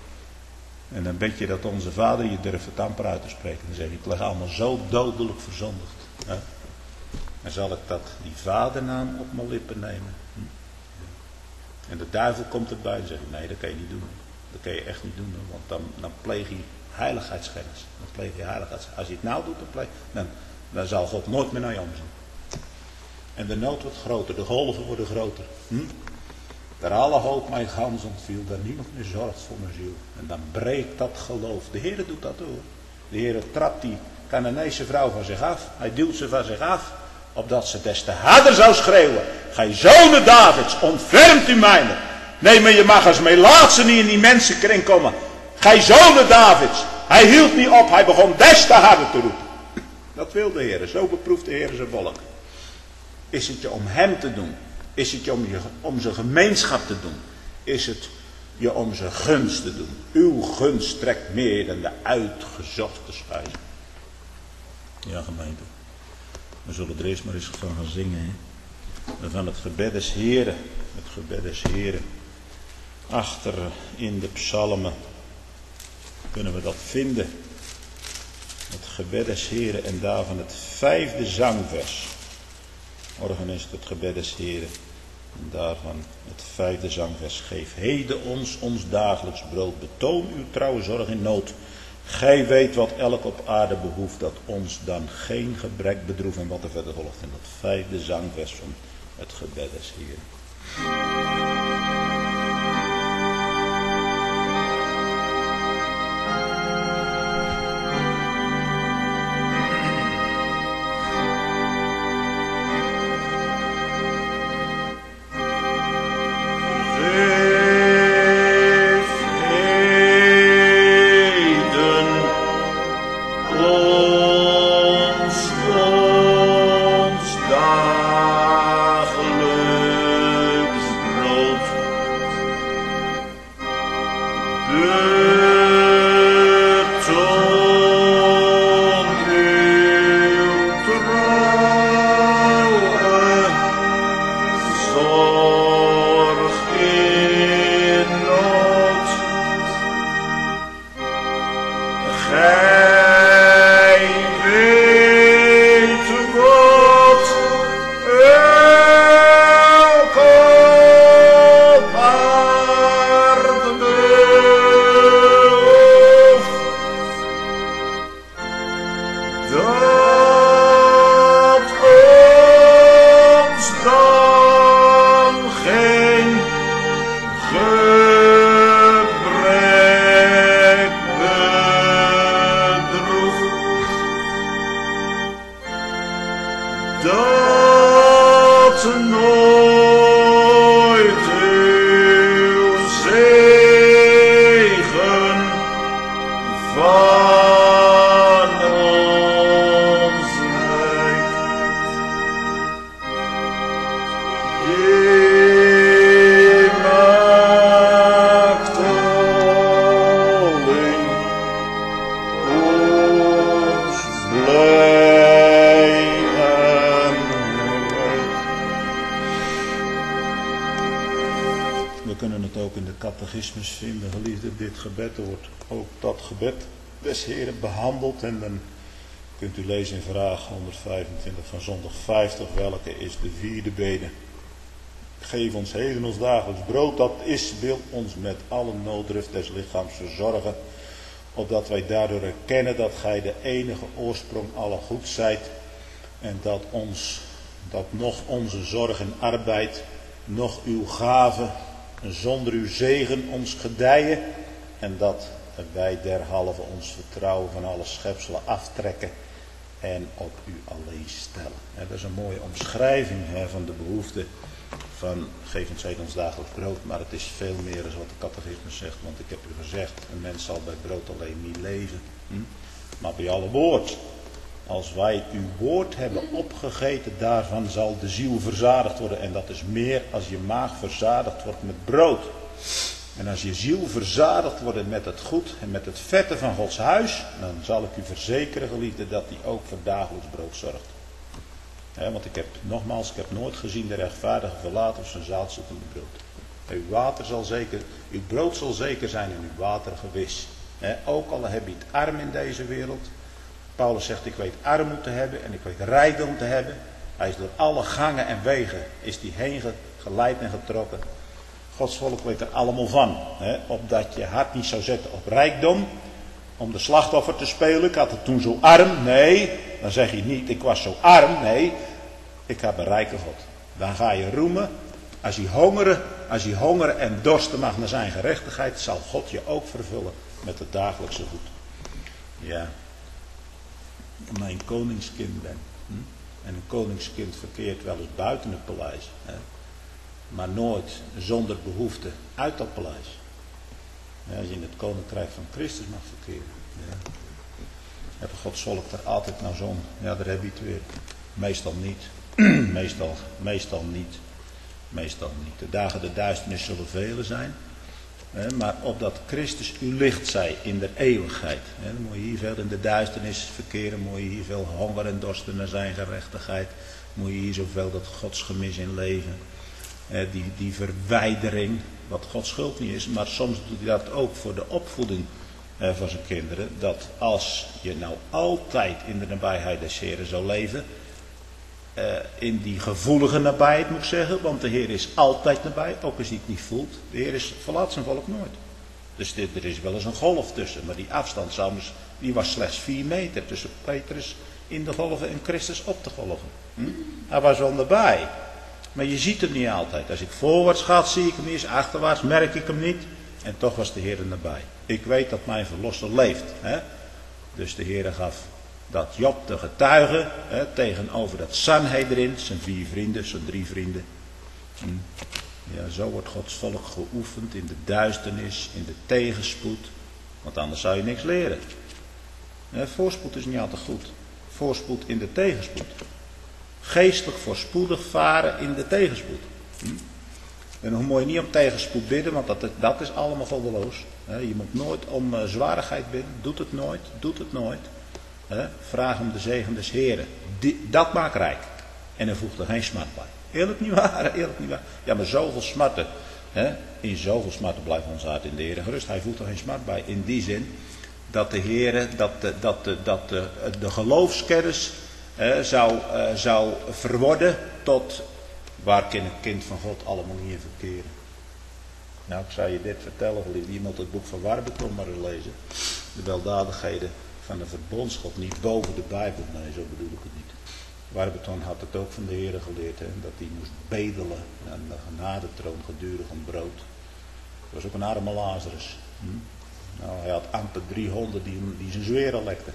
En dan bid je dat onze vader je durft het amper uit te spreken. Dan zeg je, ik leg allemaal zo dodelijk verzondigd. Hè? En zal ik die vadernaam op mijn lippen nemen? En de duivel komt erbij en zegt, nee, dat kan je niet doen. Dat kan je echt niet doen, want dan pleeg je heiligheidsschennis. Als je het nou doet, dan zal God nooit meer naar je omzien. En de nood wordt groter, de golven worden groter. Daar alle hoop mijn gans ontviel, daar niemand meer zorgt voor mijn ziel. En dan breekt dat geloof. De Heer doet dat hoor. De Heer trapt die Canaanese vrouw van zich af. Hij duwt ze van zich af. Opdat ze des te harder zou schreeuwen. Gij zonen Davids, ontfermt u mijne. Nee, maar je mag als melaatse niet in die mensenkring komen. Gij zonen Davids. Hij hield niet op, hij begon des te harder te roepen. Dat wil de Heer, zo beproeft de Heer zijn volk. Is het je om hem te doen? Is het je om zijn gemeenschap te doen? Is het je om zijn gunst te doen? Uw gunst trekt meer dan de uitgezochte spijzen. Ja, gemeente. We zullen er eerst maar eens van gaan zingen. Hè? Van het gebed des Heren. Het gebed des Heren. Achter in de psalmen kunnen we dat vinden. Het gebed des Heren en daarvan het 5e zangvers. Organist het gebed des Heren. En daarvan het 5e zangvers. Geef heden ons dagelijks brood. Betoon uw trouwe zorg in nood. Gij weet wat elk op aarde behoeft, dat ons dan geen gebrek bedroeft. En wat er verder volgt in dat 5e zangvers van het gebed des Heren. Vinden, geliefde, dit gebed wordt ook dat gebed des Heren behandeld. En dan kunt u lezen in vraag 125 van zondag 50, welke is de 4e bede. Geef ons heden ons dagelijks brood, dat is, wil ons met alle nooddruft des lichaams verzorgen, opdat wij daardoor erkennen dat gij de enige oorsprong alle goed zijt, en dat nog onze zorg en arbeid, nog uw gave, zonder uw zegen ons gedijen, en dat wij derhalve ons vertrouwen van alle schepselen aftrekken en op u alleen stellen. Dat is een mooie omschrijving van de behoefte van geef ons heden ons dagelijks brood, maar het is veel meer dan wat de catechismus zegt, want ik heb u gezegd, een mens zal bij brood alleen niet leven, maar bij alle woord. Als wij uw woord hebben opgegeten, daarvan zal de ziel verzadigd worden. En dat is meer als je maag verzadigd wordt met brood. En als je ziel verzadigd wordt met het goed en met het vette van Gods huis, dan zal ik u verzekeren, geliefde, dat hij ook voor dagelijks brood zorgt. Want ik heb nooit gezien de rechtvaardige verlaten of zijn zaad zit in het brood. Uw brood zal zeker zijn en uw water gewis. Ook al heb je het arm in deze wereld. Paulus zegt, ik weet armoede te hebben en ik weet rijkdom te hebben. Hij is door alle gangen en wegen is die heen geleid en getrokken. Gods volk weet er allemaal van. Opdat je hart niet zou zetten op rijkdom. Om de slachtoffer te spelen. Ik had het toen zo arm. Nee, dan zeg je niet, ik was zo arm. Nee, ik heb een rijke God. Dan ga je roemen. Als je hongeren en dorsten mag naar zijn gerechtigheid, zal God je ook vervullen met het dagelijkse goed. Ja. Omdat je een koningskind bent. En een koningskind verkeert wel eens buiten het paleis. Maar nooit zonder behoefte uit dat paleis. Als je in het koninkrijk van Christus mag verkeren. Hebben Gods volk er altijd nou zo'n. Ja, daar heb je het weer. Meestal niet. Meestal niet. De dagen der duisternis zullen vele zijn. Maar opdat Christus uw licht zij in de eeuwigheid. Dan moet je hier veel in de duisternis verkeren. Moet je hier veel honger en dorsten naar zijn gerechtigheid. Moet je hier zoveel dat Gods gemis in leven. Die verwijdering, wat Gods schuld niet is. Maar soms doet hij dat ook voor de opvoeding van zijn kinderen. Dat als je nou altijd in de nabijheid des Heren zou leven. In die gevoelige nabijheid moet ik zeggen. Want de Heer is altijd nabij. Ook als hij het niet voelt. De Heer verlaat zijn volk nooit. Dus er is wel eens een golf tussen. Maar die afstand die was slechts 4 meter. Tussen Petrus in de golven en Christus op de golven. Hij was wel nabij. Maar je ziet hem niet altijd. Als ik voorwaarts ga, zie ik hem niet. Achterwaarts merk ik hem niet. En toch was de Heer er nabij. Ik weet dat mijn verlosser leeft. Dus de Heer gaf dat Job te getuigen. Tegenover dat Sanhedrin. Zijn 4 vrienden, zijn 3 vrienden. Ja, zo wordt Gods volk geoefend in de duisternis, in de tegenspoed. Want anders zou je niks leren. Voorspoed is niet altijd goed. Voorspoed in de tegenspoed. Geestelijk voorspoedig varen in de tegenspoed. En dan moet je niet om tegenspoed bidden, want dat is allemaal goddeloos. Je moet nooit om zwaarigheid bidden. Doet het nooit. Vraag om de zegen des Heren. Dat maakt rijk. En er voegt er geen smart bij. Eerlijk niet waar. Ja, maar zoveel smarten. In zoveel smarten blijft ons hart in de Heer gerust. Hij voegt er geen smart bij. In die zin dat de Heer, dat de geloofskennis zou verworden tot waar kan een kind van God allemaal niet in verkeren. Nou, ik zou je dit vertellen, geliefde. Je moet het boek van Warburton maar eens lezen. De weldadigheden van de verbondsgod, niet boven de Bijbel. Nee, zo bedoel ik het niet. Warburton had het ook van de Heer geleerd, dat hij moest bedelen aan de genadetroon gedurig om brood. Dat was ook een arme Lazarus. Nou, hij had amper 3 honden die zijn zweren lekten.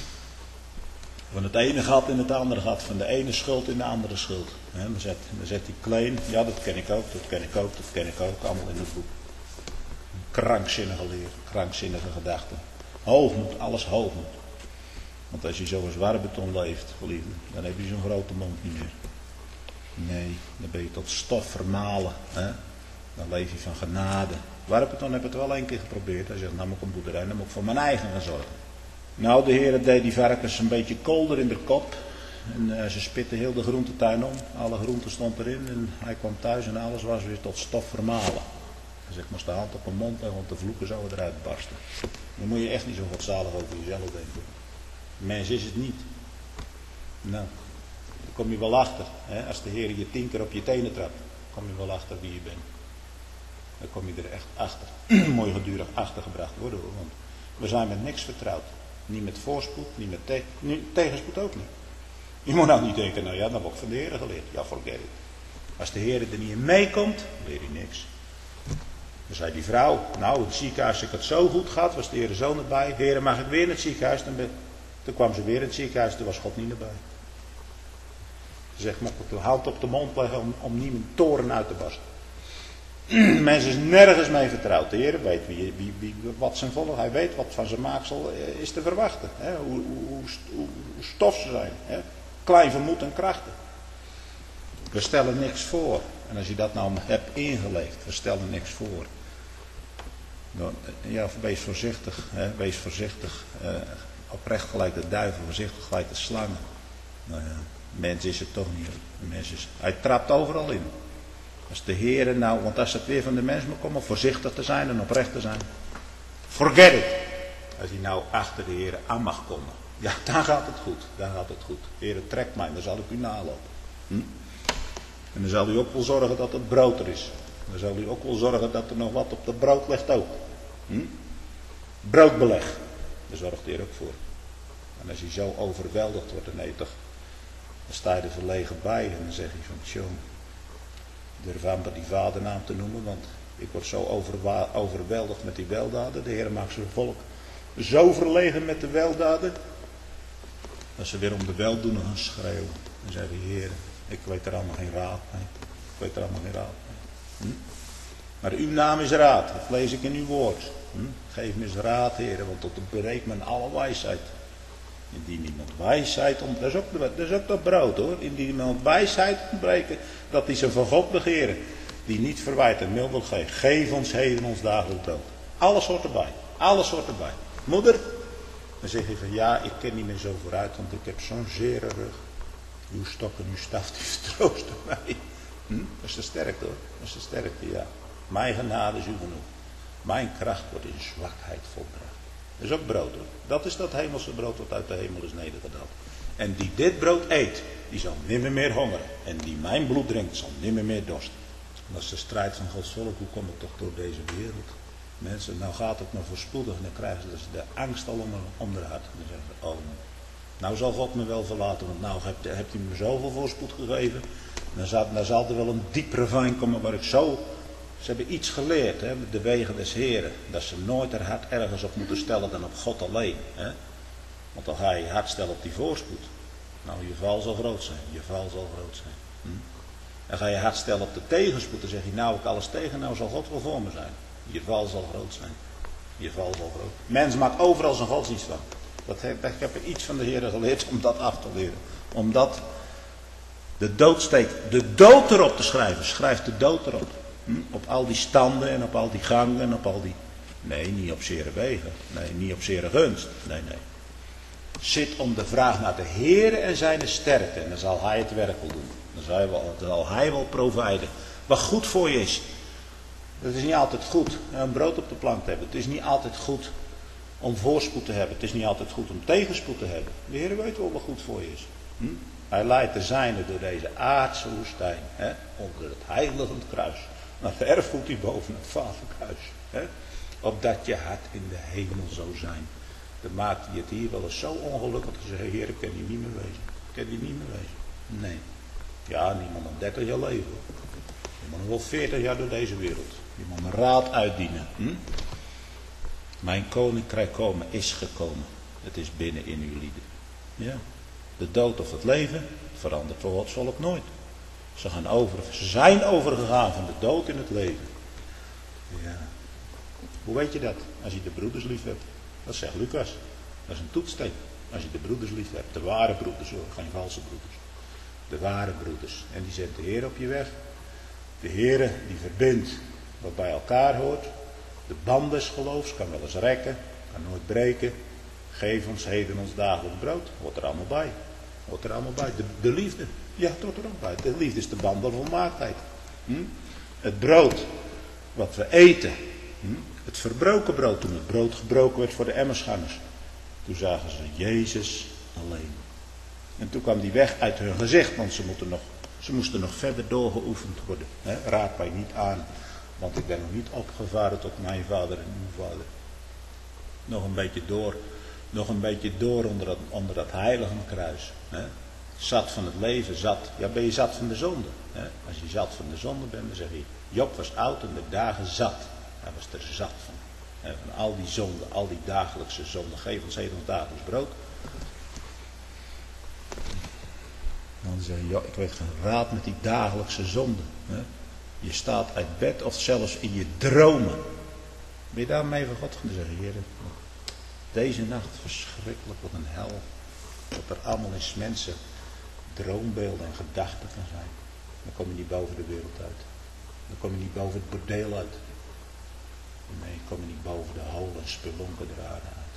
Van het ene gat in het andere gat, van de ene schuld in de andere schuld. Dan zet hij klein, ja dat ken ik ook, allemaal in het boek. Krankzinnige leer, krankzinnige gedachten. Hoogmoed, alles hoogmoed. Want als je zoals Warburton leeft, geliefde, dan heb je zo'n grote mond niet meer. Nee, dan ben je tot stof vermalen. Dan leef je van genade. Warburton heeft het wel 1 keer geprobeerd. Hij zegt, nou moet ik een boerderij, dan moet ik voor mijn eigen gaan zorgen. Nou, de Heer deed die varkens een beetje kolder in de kop. En ze spitten heel de groentetuin om. Alle groenten stond erin. En hij kwam thuis en alles was weer tot stof vermalen. Hij zegt, ik moest de hand op mijn mond leggen, want de vloeken zouden eruit barsten. Dan moet je echt niet zo godzalig over jezelf denken. Mens is het niet. Nou, dan kom je wel achter. Als de Heer je 10 keer op je tenen trapt, kom je wel achter wie je bent. Dan kom je er echt achter. Mooi gedurig achtergebracht worden hoor. Want we zijn met niks vertrouwd. Niet met voorspoed, niet met tegenspoed ook niet. Je moet nou niet denken, nou ja, dan word ik van de Heer geleerd. Ja, forget it. Als de Heer er niet in meekomt, leer je niks. Dan zei die vrouw, nou het ziekenhuis, als ik het zo goed gaat, was de Heer zo nabij. Heer, mag ik weer in het ziekenhuis? Toen kwam ze weer in het ziekenhuis, toen was God niet nabij. Ze zegt, moet ik de hand op de mond leggen om niet mijn toren uit te barsten. Mensen is nergens mee vertrouwd. De Heer weet wat zijn volk, hij weet wat van zijn maaksel is te verwachten. Hoe stof ze zijn. Klein van moed en krachten. We stellen niks voor. En als je dat nou hebt ingeleefd, we stellen niks voor. Dan, ja, wees voorzichtig. Wees voorzichtig. Oprecht gelijk de duivel, voorzichtig gelijk de slangen. Nou ja, mens is het toch niet. Hij trapt overal in. Als de Heer nou, want als het weer van de mens moet komen, voorzichtig te zijn en oprecht te zijn. Forget it. Als hij nou achter de Heer aan mag komen. Ja, dan gaat het goed. Dan gaat het goed. Heer, trekt mij, dan zal ik u nalopen. En dan zal u ook wel zorgen dat het brood er is. Dan zal u ook wel zorgen dat er nog wat op dat brood ligt ook. Broodbeleg. Daar zorgt de Heer ook voor. En als hij zo overweldigd wordt, dan sta je er verlegen bij. En dan zeg je van, tjoh, durf aan maar die vadernaam te noemen, want ik word zo overweldigd met die weldaden. De Heer maakt zijn volk zo verlegen met de weldaden, dat ze weer om de weldoener gaan schreeuwen. En zeggen, Heer, ik weet er allemaal geen raad mee. Maar uw naam is raad, dat lees ik in uw woord. Geef me eens raad, Heer, want tot bereik men alle wijsheid. Indien iemand wijsheid ontbreken, dat is ook dat brood hoor. Indien iemand wijsheid ontbreken, dat hij ze van God begeren. die niet verwijt en milde geeft. Geef ons heden ons dagelijks brood. Alles hoort erbij. Alles hoort erbij. Moeder, dan zeg je van ja, ik ken niet meer zo vooruit, want ik heb zo'n zere rug. Uw stok en uw staf, die vertroosten mij. Dat is de sterkte hoor. Dat is de sterkte, ja. Mijn genade is u genoeg. Mijn kracht wordt in zwakheid volbracht. Dat is ook brood hoor. Dat is dat hemelse brood wat uit de hemel is nedergedaald. En die dit brood eet, die zal nimmer meer hongeren. En die mijn bloed drinkt, zal nimmer meer dorsten. Dat is de strijd van Gods volk. Hoe kom ik toch door deze wereld? Mensen, nou gaat het maar voorspoedig. En dan krijgen ze dus de angst al om de hart. En dan zeggen ze, oh, nou zal God me wel verlaten. Want nou hebt hij me zoveel voorspoed gegeven. Dan zal er wel een diep ravijn komen waar ik zo... Ze hebben iets geleerd, hè, de wegen des Heren. Dat ze nooit haar hart ergens op moeten stellen dan op God alleen. Hè. Want dan ga je je hart stellen op die voorspoed. Nou, je val zal groot zijn. Je val zal groot zijn. Dan ga je hart stellen op de tegenspoed. Dan zeg je, nou ik alles tegen, nou zal God wel voor me zijn. Je val zal groot zijn. Je val zal groot. Mens maakt overal zijn godsdienst van. Ik heb er iets van de Heer geleerd om dat af te leren. Omdat de dood steekt. De dood erop te schrijven. Schrijf de dood erop. Op al die standen en op al die gangen en op al die... Nee, niet op zere wegen. Nee, niet op zere gunst. Nee. Zit om de vraag naar de Heere en zijn sterkte. En dan zal hij het werk wel doen. Dan zal hij wel providen. Wat goed voor je is. Het is niet altijd goed een brood op de plank te hebben. Het is niet altijd goed om voorspoed te hebben. Het is niet altijd goed om tegenspoed te hebben. De Heer weet wel wat goed voor je is. Hij leidt de zijnen door deze aardse woestijn. Onder het heiligend kruis. Naar het erfgoed die boven het vaderkruis. Opdat je hart in de hemel zou zijn. Dan maakt hij het hier wel eens zo ongelukkig. Dat ze zeggen, Heer, ik kan hier niet meer wezen. Ik kan hier niet meer wezen. Nee. Ja, die moet nog 30 jaar leven. Die moet nog wel 40 jaar door deze wereld. Die moet een raad uitdienen. Mijn koninkrijk komen is gekomen. Het is binnen in uw lieden. Ja. De dood of het leven verandert voor Gods volk nooit. Ze zijn overgegaan van de dood in het leven. Ja. Hoe weet je dat? Als je de broeders lief hebt. Dat zegt Lucas. Dat is een toetssteen. Als je de broeders lief hebt. De ware broeders hoor. Geen valse broeders. De ware broeders. En die zet de Heer op je weg. De Heer die verbindt wat bij elkaar hoort. De band des geloofs kan wel eens rekken. Kan nooit breken. Geef ons heden ons dagelijks brood. Hoort er allemaal bij. Hoort er allemaal bij. De liefde. Ja, het hoort er ook bij. De liefde is de band der volmaaktheid. Het brood wat we eten. Het verbroken brood. Toen het brood gebroken werd voor de emmersgangers. Toen zagen ze Jezus alleen. En toen kwam die weg uit hun gezicht. Want ze moesten nog verder doorgeoefend worden. Raad mij niet aan. Want ik ben nog niet opgevaren tot mijn vader en uw vader. Nog een beetje door onder dat heilige kruis. Zat van het leven, zat. Ja, ben je zat van de zonde. Als je zat van de zonde bent, dan zeg je... Job was oud en de dagen zat. Hij was er zat van. Van al die zonden, al die dagelijkse zonden. Geef ons heden ons dagelijks brood. Dan zeg je, ik weet geen raad met die dagelijkse zonden. Je staat uit bed of zelfs in je dromen. Ben je daarmee van God gaan zeggen, Heer, deze nacht verschrikkelijk, wat een hel. Wat er allemaal in mensen droombeelden en gedachten kan zijn. Dan kom je niet boven de wereld uit. Dan kom je niet boven het bordeel uit. Nee, dan kom je niet boven de holen en spelonken draden uit.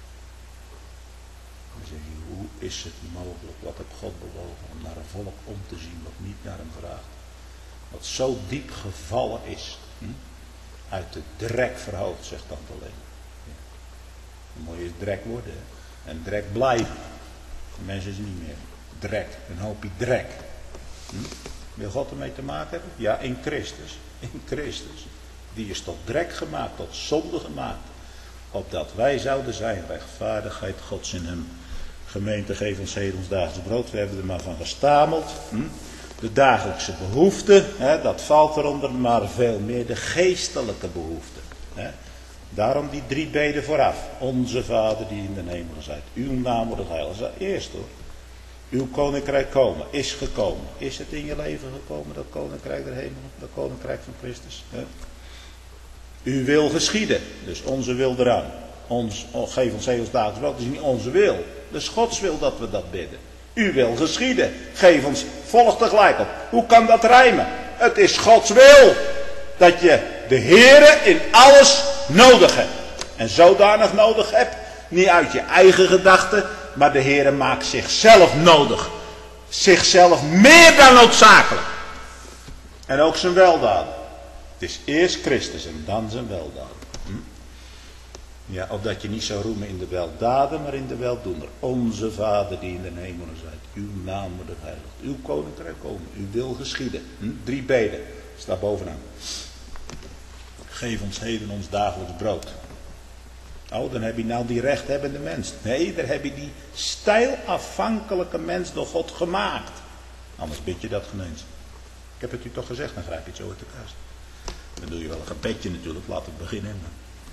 Dan zeg je, hoe is het mogelijk? Wat heb God bewogen om naar een volk om te zien wat niet naar hem vraagt? Wat zo diep gevallen is. Uit de drek verhoogd, zegt Tante alleen. Ja. Dan moet je drek worden. Hè? En drek blijven. De mensen is niet meer. Drek. Een hoopje drek. Wil God ermee te maken hebben? Ja, in Christus. In Christus. Die is tot drek gemaakt, tot zonde gemaakt. Opdat wij zouden zijn, rechtvaardigheid Gods in hem. Gemeente, geef ons heden ons dagelijks brood. We hebben er maar van gestameld. De dagelijkse behoeften, dat valt eronder, maar veel meer de geestelijke behoeften. Daarom die 3 beden vooraf. Onze Vader die in de hemel zijt. Uw naam wordt heilig. Dat is dat eerst hoor. Uw koninkrijk komen, is gekomen. Is het in je leven gekomen, dat koninkrijk der hemel, dat koninkrijk van Christus? Uw wil geschieden, dus onze wil eraan. Geef ons heden ons dagelijks brood, dat is niet onze wil. Dat is Gods wil dat we dat bidden. Uw wil geschieden, geef ons, volg tegelijk op. Hoe kan dat rijmen? Het is Gods wil dat je de Heere in alles nodig hebt. En zodanig nodig hebt, niet uit je eigen gedachten, maar de Heere maakt zichzelf nodig. Zichzelf meer dan noodzakelijk. En ook zijn weldaden. Het is eerst Christus en dan zijn weldaden. Ja, opdat je niet zou roemen in de weldaden, maar in de weldoener. Onze Vader die in de hemelen zijt. Uw naam wordt geheiligd. Uw koninkrijk komen. Uw wil geschieden. 3 beden. Staat bovenaan. Geef ons heden ons dagelijks brood. Oh, dan heb je nou die rechthebbende mens. Nee, daar heb je die stijlafhankelijke mens door God gemaakt. Anders bid je dat geen eens. Ik heb het u toch gezegd, dan grijp je het zo uit de kast. Dan doe je wel een gebedje natuurlijk, laten we beginnen.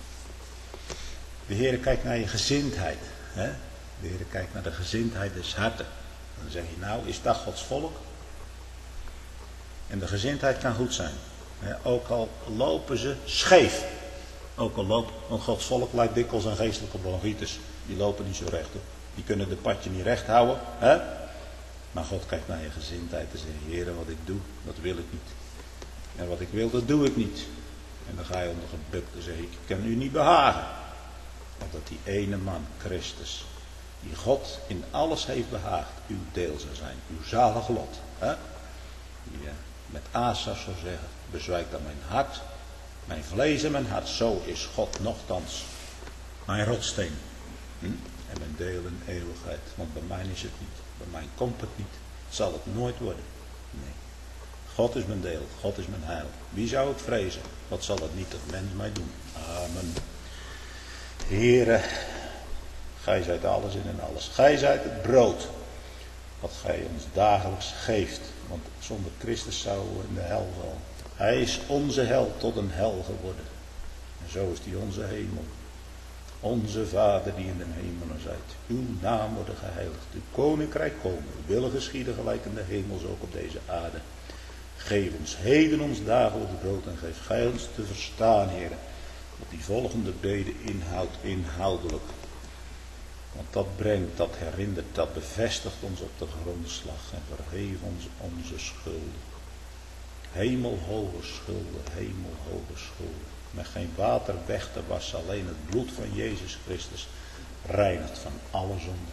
De Heer kijkt naar je gezindheid. Hè? De Heer kijkt naar de gezindheid des harten. Dan zeg je, nou, is dat Gods volk? En de gezindheid kan goed zijn. Hè? Ook al lopen ze scheef. Ook al loopt, want Gods volk lijkt dikwijls aan geestelijke bronchitis. Die lopen niet zo recht op. Die kunnen de padje niet recht houden. Hè? Maar God kijkt naar je gezindheid en zegt, Heer, wat ik doe, dat wil ik niet. En wat ik wil, dat doe ik niet. En dan ga je onder gebukt en zeg ik kan u niet behagen. Want dat die ene man, Christus, die God in alles heeft behaagd, uw deel zou zijn. Uw zalig lot. Hè? Die met Asaf zou zeggen, bezwijkt aan mijn hart, mijn vlees en mijn hart. Zo is God nochtans mijn rotsteen. En mijn deel in eeuwigheid. Want bij mij is het niet. Bij mij komt het niet. Zal het nooit worden. Nee. God is mijn deel. God is mijn heil. Wie zou ik vrezen? Wat zal het niet dat mens mij doen? Amen. Heere, gij zijt alles in en alles. Gij zijt het brood. Wat gij ons dagelijks geeft. Want zonder Christus zouden we in de hel vallen. Hij is onze hel tot een hel geworden. En zo is die onze hemel. Onze Vader die in de hemelen zijt. Uw naam wordt geheiligd. Uw koninkrijk komen. Uw willen geschieden gelijk in de hemels ook op deze aarde. Geef ons heden ons dagelijks brood en geef gij ons te verstaan, Heer. Wat die volgende bede inhoudt inhoudelijk. Want dat brengt, dat herinnert, dat bevestigt ons op de grondslag. En vergeef ons onze schulden. Hemelhoge schulden, hemelhoge schulden. Met geen water weg te wassen, alleen het bloed van Jezus Christus reinigt van alle zonden.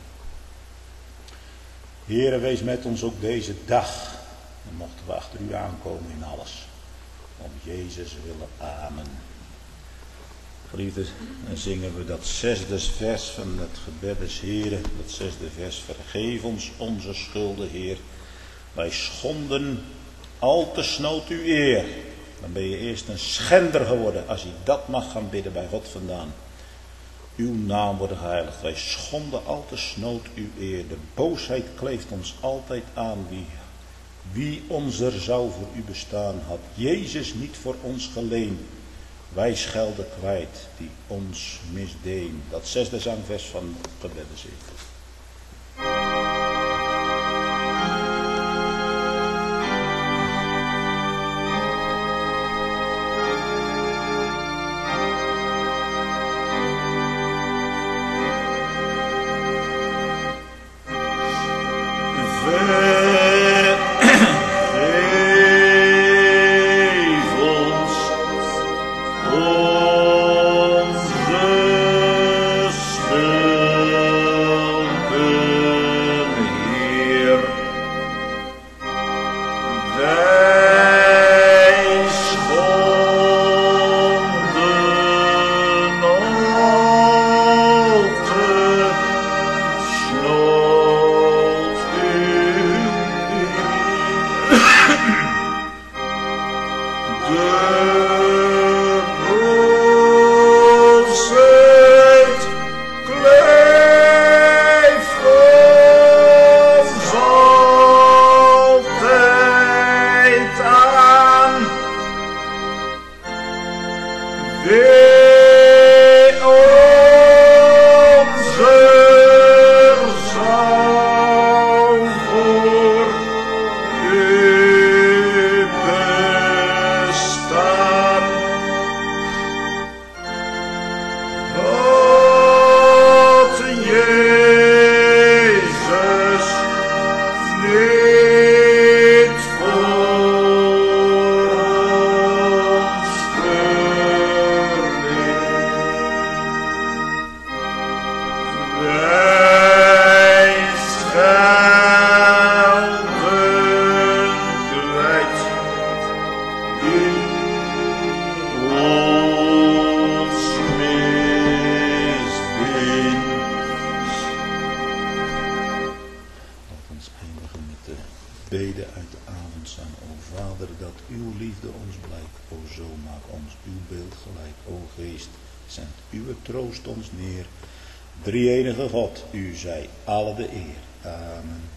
Heere, wees met ons ook deze dag. En mochten we achter u aankomen in alles. Om Jezus willen, amen. Geliefden, dan zingen we dat 6e vers van het gebed des Heeren. Dat 6e vers, vergeef ons onze schulden, Heer. Wij schonden al te snood uw eer. Dan ben je eerst een schender geworden als je dat mag gaan bidden bij God vandaan. Uw naam wordt geheiligd. Wij schonden al te snood uw eer. De boosheid kleeft ons altijd aan. Wie ons er zou voor u bestaan had. Jezus niet voor ons geleen. Wij schelden kwijt die ons misdeen. Dat 6e zangvers van het gebed des Heeren. Onze schuld. Geest, zendt uw troost ons neer. Drie-enige God, u zij alle de eer. Amen.